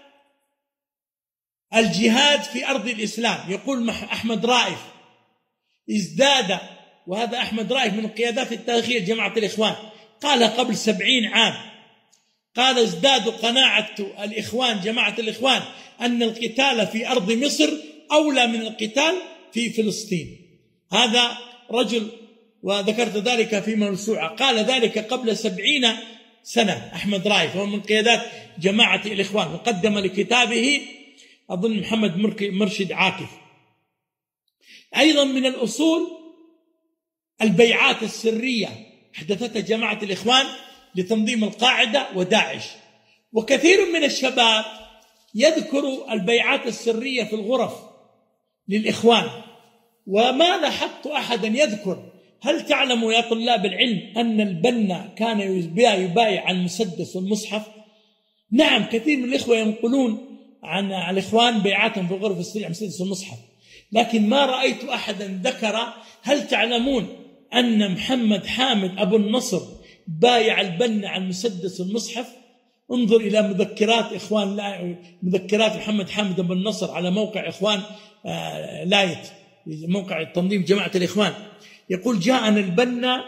الجهاد في أرض الإسلام. يقول أحمد رائف: ازداد، وهذا أحمد رائف من القيادات التاريخية لجماعة الإخوان، قال قبل سبعين عام، قال: ازداد قناعة الإخوان جماعة الإخوان أن القتال في أرض مصر أولى من القتال في فلسطين. هذا رجل، وذكرت ذلك في موسوعة، قال ذلك قبل سبعين سنة. أحمد رائف هو من قيادات جماعة الإخوان، وقدم لكتابه أظن محمد مرشد عاكف. أيضا من الأصول البيعات السرية حدثتها جماعة الإخوان لتنظيم القاعدة وداعش. وكثير من الشباب يذكر البيعات السرية في الغرف للإخوان، وما لاحظت أحدا يذكر. هل تعلموا يا طلاب العلم أن البنا كان يبايع عن المسدس والمصحف؟ نعم، كثير من الإخوة ينقلون عن الإخوان بيعاتهم في الغرف السرية عن المسدس والمصحف، لكن ما رأيت أحدا ذكر. هل تعلمون أن محمد حامد أبو النصر بايع البنا عن المسدس والمصحف؟ انظر إلى مذكرات إخوان لا مذكرات محمد حامد أبو النصر على موقع إخوان لايت، موقع تنظيم جماعة الإخوان. يقول: جاءنا البنا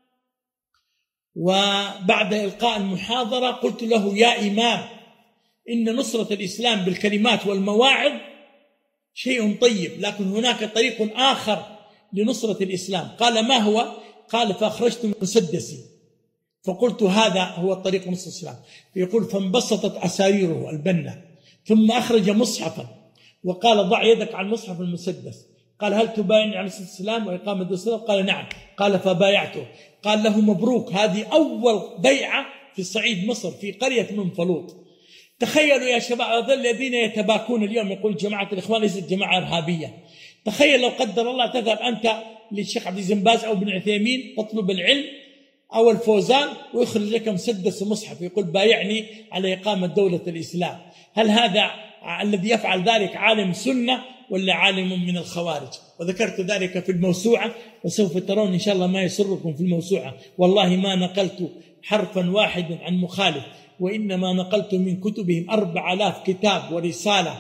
وبعد إلقاء المحاضرة قلت له: يا إمام، إن نصرة الإسلام بالكلمات والمواعظ شيء طيب، لكن هناك طريق آخر لنصرة الإسلام. قال: ما هو؟ قال: فأخرجت مسدسي، فقلت: هذا هو طريق نصرة الإسلام. يقول: فانبسطت أساريره البنا، ثم أخرج مصحفا وقال: ضع يدك على المصحف المسدس. قال: هل تبايعني على نصرة الإسلام وإقامة دولة الإسلام؟ قال: نعم. قال: فبايعته. قال له: مبروك، هذه أول بيعة في صعيد مصر في قرية منفلوط. تخيلوا يا شباب الذين يتباكون اليوم يقول جماعة الإخوان ليست جماعة إرهابية. تخيل لو قدر الله تذهب أنت للشيخ عبد العزيز بن باز أو ابن عثيمين تطلب العلم أو الفوزان ويخرج لك مسدس ومصحف يقول بايعني على إقامة دولة الإسلام. هل هذا الذي يفعل ذلك عالم سنة ولا عالم من الخوارج؟ وذكرت ذلك في الموسوعة وسوف ترون إن شاء الله ما يسركم في الموسوعة. والله ما نقلت حرفا واحدا عن مخالف، وإنما نقلت من كتبهم أربع آلاف كتاب ورسالة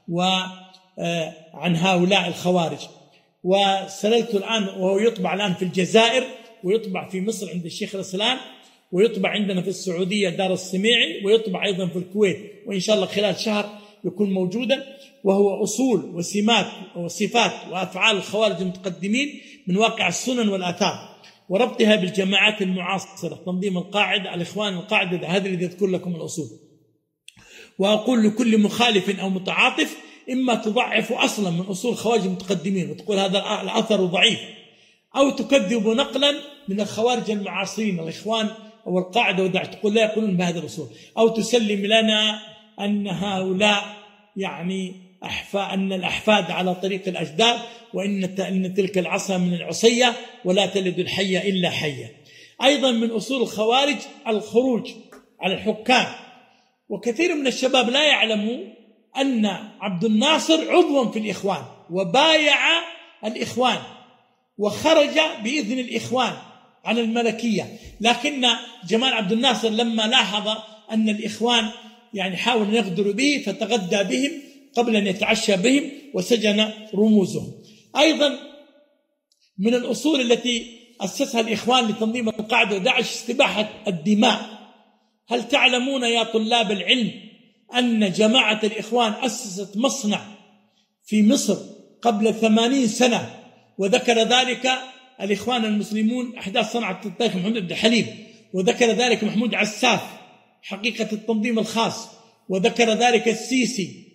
وعن هؤلاء الخوارج. وسللت الآن وهو يطبع الآن في الجزائر ويطبع في مصر عند الشيخ رسلان ويطبع عندنا في السعودية دار السميعي ويطبع أيضا في الكويت، وإن شاء الله خلال شهر يكون موجودا. وهو أصول وسمات وصفات وأفعال الخوارج المتقدمين من واقع السنن والآثار وربطها بالجماعات المعاصرة، تنظيم القاعدة، الإخوان، القاعدة، هذا الذي يذكر لكم الأصول. وأقول لكل مخالف أو متعاطف إما تضعف أصلا من أصول الخوارج المتقدمين وتقول هذا الأثر ضعيف، أو تكذب نقلا من الخوارج المعاصرين الإخوان أو القاعدة وداعش تقول لا يقولون بهذه الأصول، أو تسلم لنا أن هؤلاء يعني أحفا أن الأحفاد على طريق الأجداد، وإن أن تلك العصا من العصية ولا تلد الحية إلا حية. أيضا من أصول الخوارج الخروج على الحكام، وكثير من الشباب لا يعلموا أن عبد الناصر عضوا في الإخوان وبايع الإخوان وخرج بإذن الإخوان على الملكية، لكن جمال عبد الناصر لما لاحظ أن الإخوان يعني حاول أن يغدر به فتغدى بهم قبل أن يتعشى بهم وسجن رموزهم. أيضا من الأصول التي أسسها الإخوان لتنظيم القاعدة وداعش استباحة الدماء. هل تعلمون يا طلاب العلم أن جماعة الإخوان أسست مصنع في مصر قبل ثمانين سنة، وذكر ذلك الإخوان المسلمون أحداث صنعة التاريخ محمود عبد الحليم، وذكر ذلك محمود عساف حقيقة التنظيم الخاص، وذكر ذلك السيسي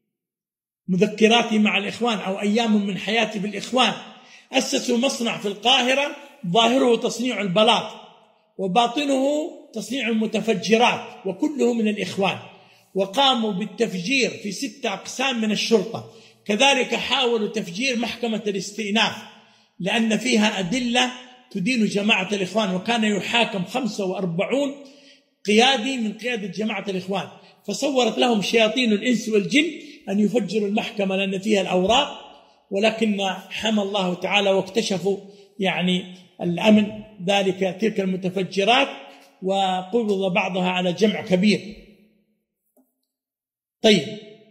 مذكراتي مع الإخوان أو أيام من حياتي بالإخوان. أسسوا مصنع في القاهرة ظاهره تصنيع البلاط وباطنه تصنيع المتفجرات وكله من الإخوان، وقاموا بالتفجير في ستة أقسام من الشرطة. كذلك حاولوا تفجير محكمة الاستئناف لأن فيها أدلة تدين جماعة الإخوان، وكان يحاكم خمسة وأربعين قيادي من قيادة جماعة الإخوان، فصورت لهم شياطين الإنس والجن أن يفجروا المحكمة لأن فيها الأوراق، ولكن حمى الله تعالى واكتشفوا يعني الأمن ذلك تلك المتفجرات وقبض بعضها على جمع كبير. طيب،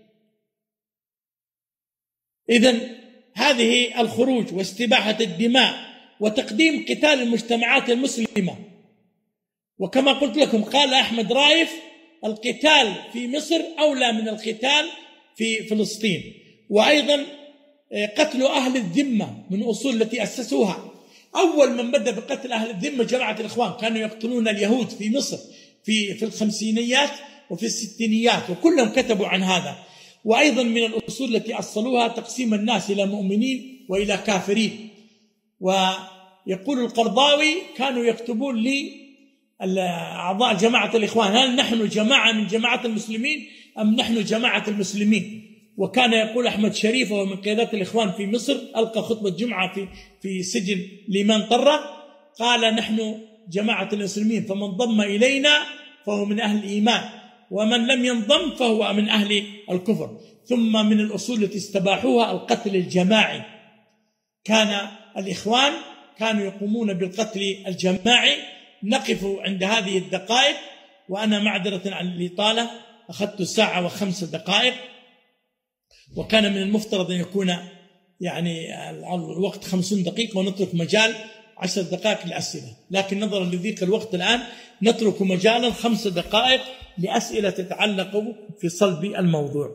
إذن هذه الخروج واستباحة الدماء وتقديم قتال المجتمعات المسلمة. وكما قلت لكم قال أحمد رايف القتال في مصر أولى من القتال في فلسطين. وأيضا قتل أهل الذمة من أصول التي أسسوها. أول من بدأ بقتل أهل الذمة جماعة الإخوان، كانوا يقتلون اليهود في مصر في في الخمسينيات وفي الستينيات، وكلهم كتبوا عن هذا. وأيضا من الأصول التي أصلوها تقسيم الناس إلى مؤمنين وإلى كافرين. ويقول القرضاوي كانوا يكتبون لي أعضاء جماعة الإخوان هل نحن جماعة من جماعة المسلمين أم نحن جماعة المسلمين. وكان يقول أحمد شريف وهو من قيادات الإخوان في مصر ألقى خطبة جمعة في في سجن ليمان طرة، قال نحن جماعة المسلمين فمن ضم إلينا فهو من أهل الإيمان ومن لم ينضم فهو من أهل الكفر. ثم من الأصول التي استباحوها القتل الجماعي. كان الإخوان كانوا يقومون بالقتل الجماعي. نقف عند هذه الدقائق، وأنا معذرة عن الإطالة أخذت ساعة وخمس دقائق، وكان من المفترض أن يكون يعني الوقت خمسون دقيقة ونترك مجال عشر دقائق للأسئلة، لكن نظرا لضيق الوقت الآن نترك مجالا خمس دقائق لأسئلة تتعلق في صلب الموضوع.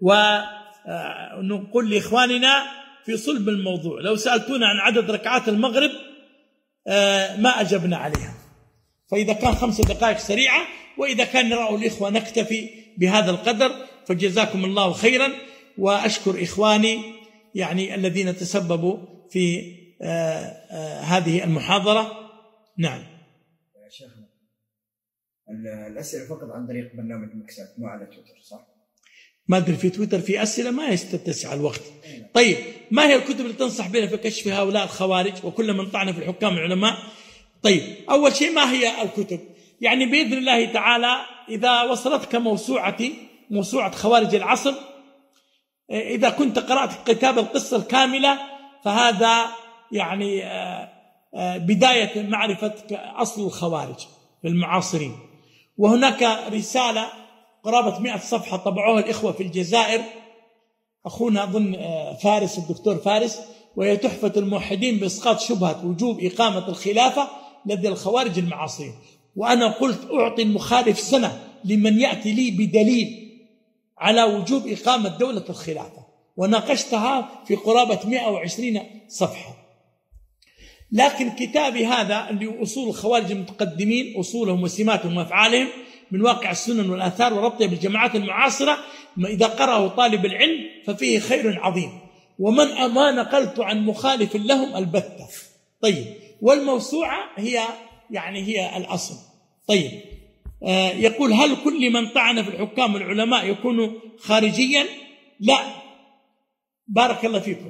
ونقول لإخواننا في صلب الموضوع لو سألتونا عن عدد ركعات المغرب ما أجبنا عليها، فإذا كان خمس دقائق سريعة، وإذا كان رأوا الإخوة نكتفي بهذا القدر فجزاكم الله خيرا. وأشكر إخواني يعني الذين تسببوا في آآ آآ هذه المحاضرة. نعم يا شيخنا الأسئلة فقط عن طريق برنامج مكسات مو على تويتر صح؟ ما أدري في تويتر في أسئلة ما يستتسع الوقت. طيب ما هي الكتب اللي تنصح بنا في كشف هؤلاء الخوارج وكل من طعن في الحكام العلماء؟ طيب أول شيء ما هي الكتب؟ يعني بإذن الله تعالى إذا وصلتك موسوعتي موسوعة خوارج العصر، إذا كنت قرأت كتاب القصة الكاملة فهذا يعني بداية معرفة أصل الخوارج في المعاصرين. وهناك رسالة قرابة مئة صفحة طبعوها الإخوة في الجزائر، أخونا أظن فارس الدكتور فارس، وهي تحفة الموحدين بإسقاط شبهة وجوب إقامة الخلافة لدى الخوارج المعاصرين. وأنا قلت أعطي المخالف سنة لمن يأتي لي بدليل على وجوب إقامة دولة الخلافة، وناقشتها في قرابة مئة وعشرين صفحة. لكن كتابي هذا اللي أصول الخوارج المتقدمين، أصولهم وسماتهم وأفعالهم من واقع السنن والآثار وربطها بالجماعات المعاصرة، إذا قرأه طالب العلم ففيه خير عظيم، ومن ما نقلت عن مخالف لهم البتة. طيب والموسوعة هي يعني هي الأصل. طيب آه يقول هل كل من طعن في الحكام والعلماء يكون خارجيا؟ لا، بارك الله فيكم،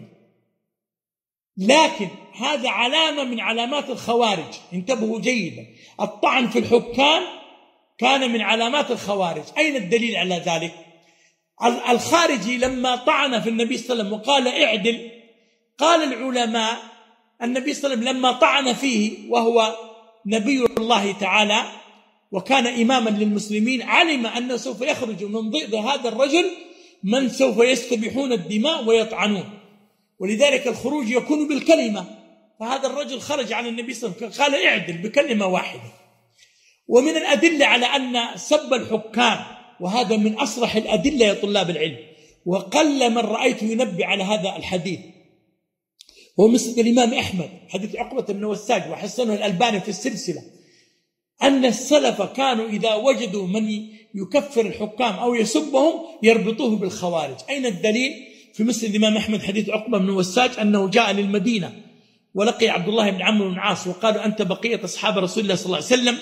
لكن هذا علامة من علامات الخوارج، انتبهوا جيدا. الطعن في الحكام كان من علامات الخوارج. أين الدليل على ذلك؟ الخارجي لما طعن في النبي صلى الله عليه وسلم وقال اعدل، قال العلماء النبي صلى الله عليه وسلم لما طعن فيه وهو نبي الله تعالى وكان إماما للمسلمين، علم أنه سوف يخرج من ضئض هذا الرجل من سوف يستبيحون الدماء ويطعنون، ولذلك الخروج يكون بالكلمة. فهذا الرجل خرج عن النبي صلى الله عليه وسلم قال اعدل بكلمة واحدة. ومن الأدلة على أن سب الحكام، وهذا من أصرح الأدلة يا طلاب العلم، وقل من رأيت ينبي على هذا الحديث، هو مثل الإمام أحمد حديث عقبة بن وساج وحسنه الألباني في السلسلة، أن السلف كانوا إذا وجدوا من يكفر الحكام أو يسبهم يربطوه بالخوارج. أين الدليل؟ في مسند الإمام أحمد حديث عقبة بن وساج أنه جاء للمدينة ولقي عبد الله بن عمرو بن العاص وقالوا أنت بقية أصحاب رسول الله صلى الله عليه وسلم،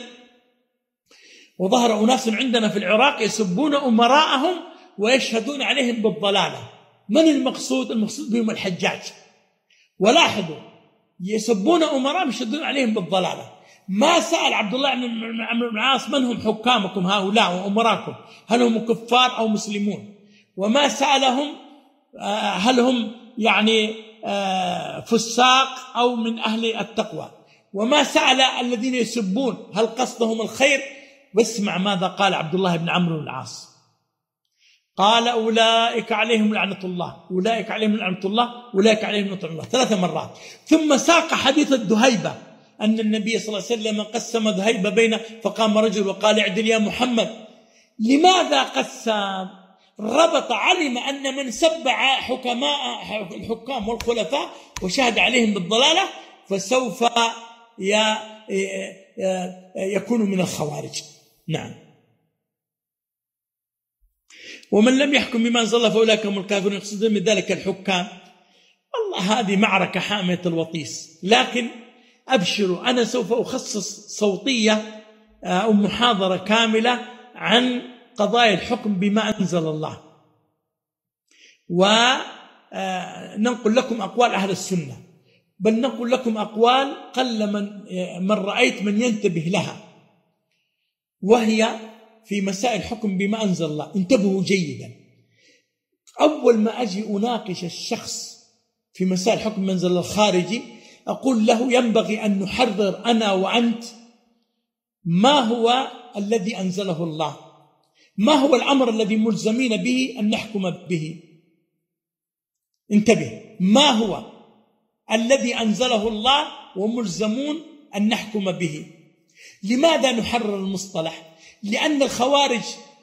وظهر أناس عندنا في العراق يسبون أمراءهم ويشهدون عليهم بالضلالة. من المقصود؟ المقصود بهم الحجاج. ولاحظوا يسبون أمراءهم يشهدون عليهم بالضلالة. ما سأل عبد الله بن عمرو بن العاص من هم حكامكم هؤلاء وأمراكم، هل هم كفار أو مسلمون؟ وما سألهم هل هم يعني فساق أو من أهل التقوى؟ وما سأل الذين يسبون هل قصدهم الخير؟ واسمع ماذا قال عبد الله بن عمرو بن العاص، قال أولئك عليهم لعنة الله، أولئك عليهم لعنة الله، أولئك عليهم لعنة الله، ثلاث مرات. ثم ساق حديث الدهيبة أن النبي صلى الله عليه وسلم قسم ذهيبة بين، فقام رجل وقال اعدل يا محمد. لماذا قسم؟ ربط، علم أن من سبع حكماء الحكام والخلفاء وشهد عليهم بالضلالة فسوف يكون من الخوارج. نعم. ومن لم يحكم بما أنزل الله فأولئك هم الكافرون، يقصدون من ذلك الحكام. والله هذه معركة حامية الوطيس، لكن أبشروا أنا سوف أخصص صوتية أو محاضرة كاملة عن قضايا الحكم بما أنزل الله، وننقل لكم أقوال أهل السنة، بل نقول لكم أقوال قل من, من رأيت من ينتبه لها، وهي في مسائل الحكم بما أنزل الله. انتبهوا جيدا، أول ما أجي أناقش الشخص في مسائل الحكم بما أنزل الله الخارجي أقول له ينبغي أن نحرر أنا وأنت ما هو الذي أنزله الله، ما هو الأمر الذي ملزمين به أن نحكم به. انتبه، ما هو الذي أنزله الله وملزمون أن نحكم به. لماذا نحرر المصطلح؟ لأن الخوارج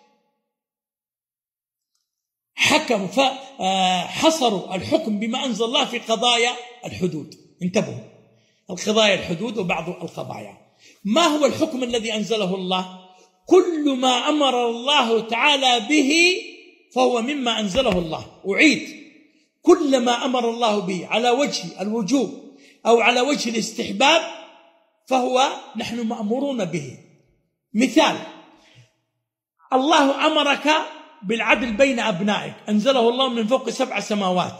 حكموا فحصروا الحكم بما أنزل الله في قضايا الحدود. انتبهوا، القضايا الحدود وبعض القضايا. ما هو الحكم الذي أنزله الله؟ كل ما أمر الله تعالى به فهو مما أنزله الله. أعيد، كل ما أمر الله به على وجه الوجوب أو على وجه الاستحباب فهو نحن مأمورون به. مثال، الله أمرك بالعدل بين أبنائك، أنزله الله من فوق سبع سماوات.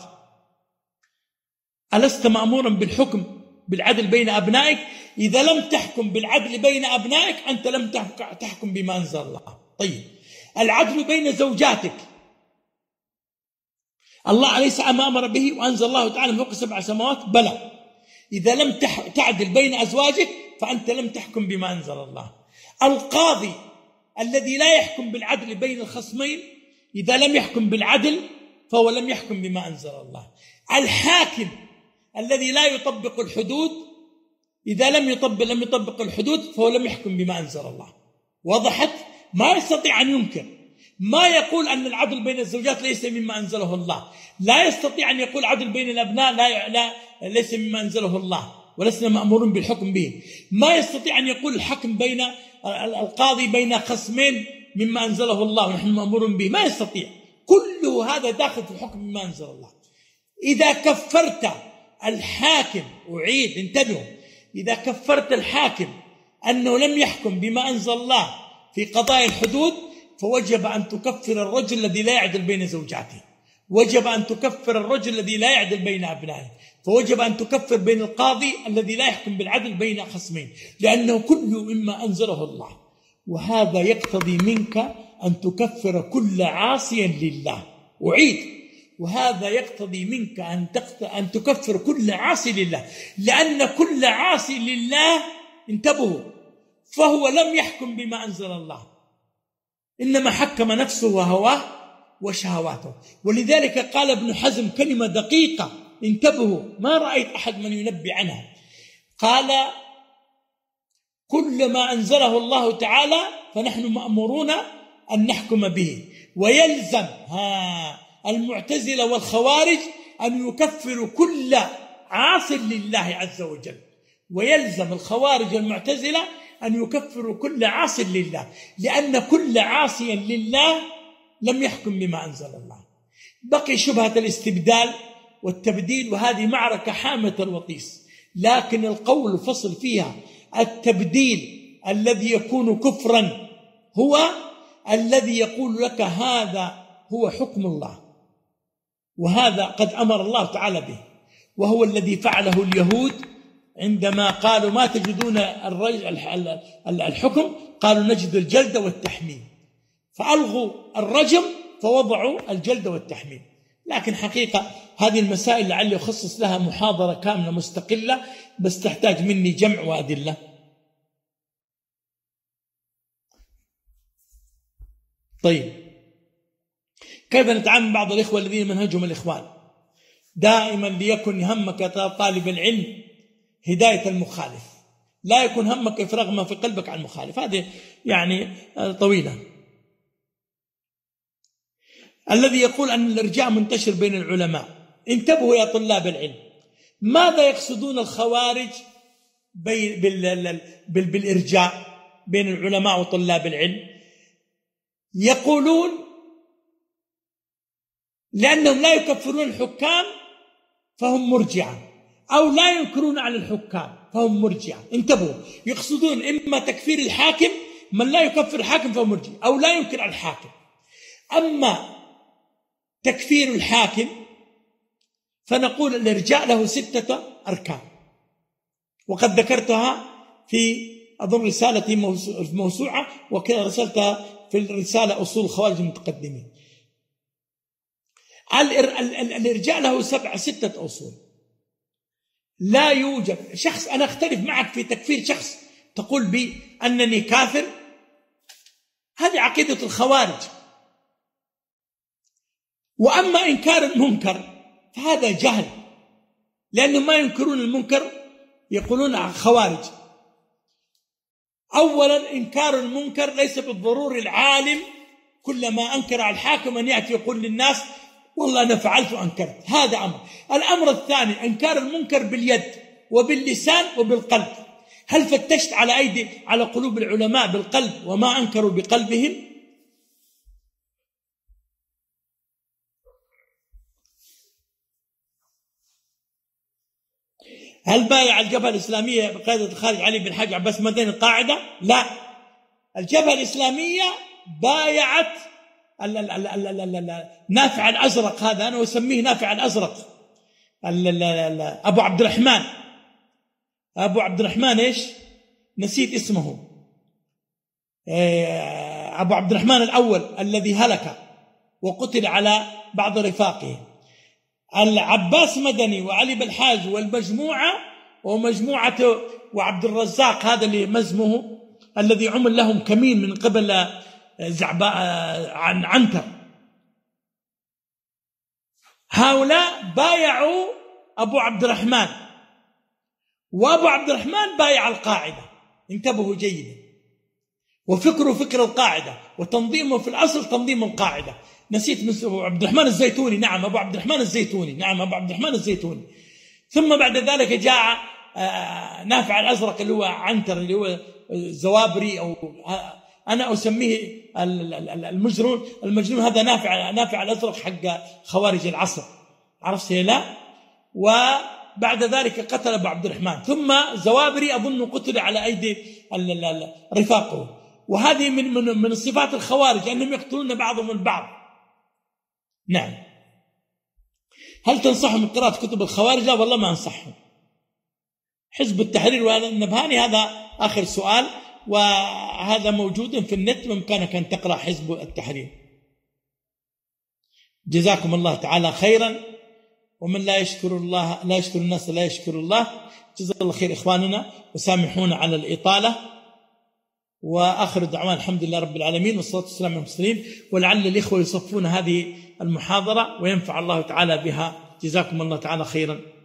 ألست مأمورا بالحكم بالعدل بين أبنائك؟ إذا لم تحكم بالعدل بين أبنائك أنت لم تحكم بما أنزل الله. طيب، العدل بين زوجاتك، الله أليس ما أمر به وأنزل الله تعالى من فوق سبع سماوات؟ بلى. إذا لم تعدل بين أزواجك فأنت لم تحكم بما أنزل الله. القاضي الذي لا يحكم بالعدل بين الخصمين إذا لم يحكم بالعدل فهو لم يحكم بما أنزل الله. الحاكم الذي لا يطبق الحدود إذا لم يطبق لم يطبق الحدود فهو لم يحكم بما أنزل الله. وضحت؟ ما يستطيع أن ينكر، ما يقول أن العدل بين الزوجات ليس مما أنزله الله، لا يستطيع أن يقول عدل بين الأبناء لا, لا ليس مما أنزله الله ولسنا مأمورون بالحكم به، ما يستطيع أن يقول الحكم بين القاضي بين خصمين مما أنزله الله ونحن مأمورون به، ما يستطيع. كل هذا داخل في الحكم بما أنزل الله. إذا كفرت الحاكم، أعيد انتبهوا، إذا كفرت الحاكم أنه لم يحكم بما أنزل الله في قضايا الحدود فوجب أن تكفر الرجل الذي لا يعدل بين زوجاته، وجب أن تكفر الرجل الذي لا يعدل بين أبنائه، فوجب أن تكفر بين القاضي الذي لا يحكم بالعدل بين خصمين، لأنه كله مما أنزله الله. وهذا يقتضي منك أن تكفر كل عاصي لله. أعيد، وهذا يقتضي منك أن, أن تكفر كل عاصي لله، لأن كل عاصي لله، انتبهوا، فهو لم يحكم بما أنزل الله، إنما حكم نفسه وهواه وشهواته. ولذلك قال ابن حزم كلمة دقيقة، انتبهوا، ما رأيت أحد من ينبي عنها. قال: كل ما أنزله الله تعالى فنحن مأمورون أن نحكم به، ويلزم ها المعتزلة والخوارج أن يكفروا كل عاص لله عز وجل، ويلزم الخوارج والمعتزلة أن يكفروا كل عاص لله، لأن كل عاصي لله لم يحكم بما أنزل الله. بقي شبهة الاستبدال والتبديل، وهذه معركة حامة الوطيس، لكن القول الفصل فيها التبديل الذي يكون كفرا هو الذي يقول لك هذا هو حكم الله، وهذا قد أمر الله تعالى به، وهو الذي فعله اليهود عندما قالوا ما تجدون الحكم، قالوا نجد الجلد والتحميم، فألغوا الرجم فوضعوا الجلد والتحميم. لكن حقيقة هذه المسائل لعلي أخصص لها محاضرة كاملة مستقلة، بس تحتاج مني جمع وأدلة. طيب، كيف نتعامل بعض الإخوة الذين منهجهم الإخوان؟ دائما ليكن همك طالب العلم هداية المخالف، لا يكون همك إفراغ ما في قلبك عن المخالف. هذه يعني طويلة. الذي يقول أن الإرجاء منتشر بين العلماء، انتبهوا يا طلاب العلم، ماذا يقصدون الخوارج بالإرجاء بين العلماء وطلاب العلم؟ يقولون لأنهم لا يكفرون الحكام فهم مرجعة، أو لا ينكرون على الحكام فهم مرجعة. انتبهوا، يقصدون إما تكفير الحاكم، من لا يكفر الحاكم فهو مرجع، أو لا ينكر على الحاكم. أما تكفير الحاكم فنقول الإرجاء له ستة أركان، وقد ذكرتها في أظن رسالتي موسوعة، وكذا رسالتها في الرسالة أصول الخوارج المتقدمين. الإرجاء له سبعة ستة أصول. لا يوجد شخص، أنا أختلف معك في تكفير شخص تقول بي أنني كافر، هذه عقيدة الخوارج. وأما إنكار المنكر فهذا جهل، لأنهم ما ينكرون المنكر، يقولون عن خوارج. أولا، إنكار المنكر ليس بالضروري العالم كلما أنكر على الحاكم أن يأتي يقول للناس والله أنا فعلت وأنكرت، هذا أمر. الأمر الثاني إنكار المنكر باليد وباللسان وبالقلب. هل فتشت على أيدي على قلوب العلماء بالقلب وما أنكروا بقلبهم؟ هل بايع الجبهة الإسلامية بقيادة الخارج علي بن الحاج عباس مدني القاعدة؟ لا، الجبهة الإسلامية بايعت نافع الأزرق، هذا أنا أسميه نافع الأزرق، أبو عبد الرحمن، أبو عبد الرحمن إيش نسيت اسمه، أبو عبد الرحمن الأول الذي هلك وقتل على بعض رفاقه. العباس مدني وعلي بالحاج والمجموعة ومجموعة وعبد الرزاق هذا اللي مزمه الذي عمل لهم كمين من قبل زعباء عن عنتر، هؤلاء بايعوا أبو عبد الرحمن، وأبو عبد الرحمن بايع القاعدة، انتبهوا جيدا، وفكره فكر القاعدة وتنظيمه في الأصل تنظيم القاعدة. نسيت من أبو عبد الرحمن الزيتوني، نعم أبو عبد الرحمن الزيتوني، نعم أبو عبد الرحمن الزيتوني. ثم بعد ذلك جاء نافع الأزرق اللي هو عنتر اللي هو زوابري، أو أنا أسميه المجنون، المجنون هذا نافع نافع الأزرق حق خوارج العصر، عرفت لا؟ وبعد ذلك قتل أبو عبد الرحمن، ثم زوابري أظن قتل على أيدي رفاقه. وهذه من من من صفات الخوارج أنهم يقتلون بعضهم البعض. نعم. هل تنصحهم بقراءة كتب الخوارج؟ لا والله ما أنصحهم. حزب التحرير والنبهاني هذا آخر سؤال، وهذا موجود في النت، بإمكانك أن تقرأ حزب التحرير. جزاكم الله تعالى خيرا. ومن لا يشكر الله لا يشكر الناس لا يشكر الله. جزا الله خير إخواننا، وسامحونا على الإطالة. وآخر دعوان الحمد لله رب العالمين، والصلاة والسلام على المرسلين. ولعل الإخوة يصفون هذه المحاضرة وينفع الله تعالى بها. جزاكم الله تعالى خيرا.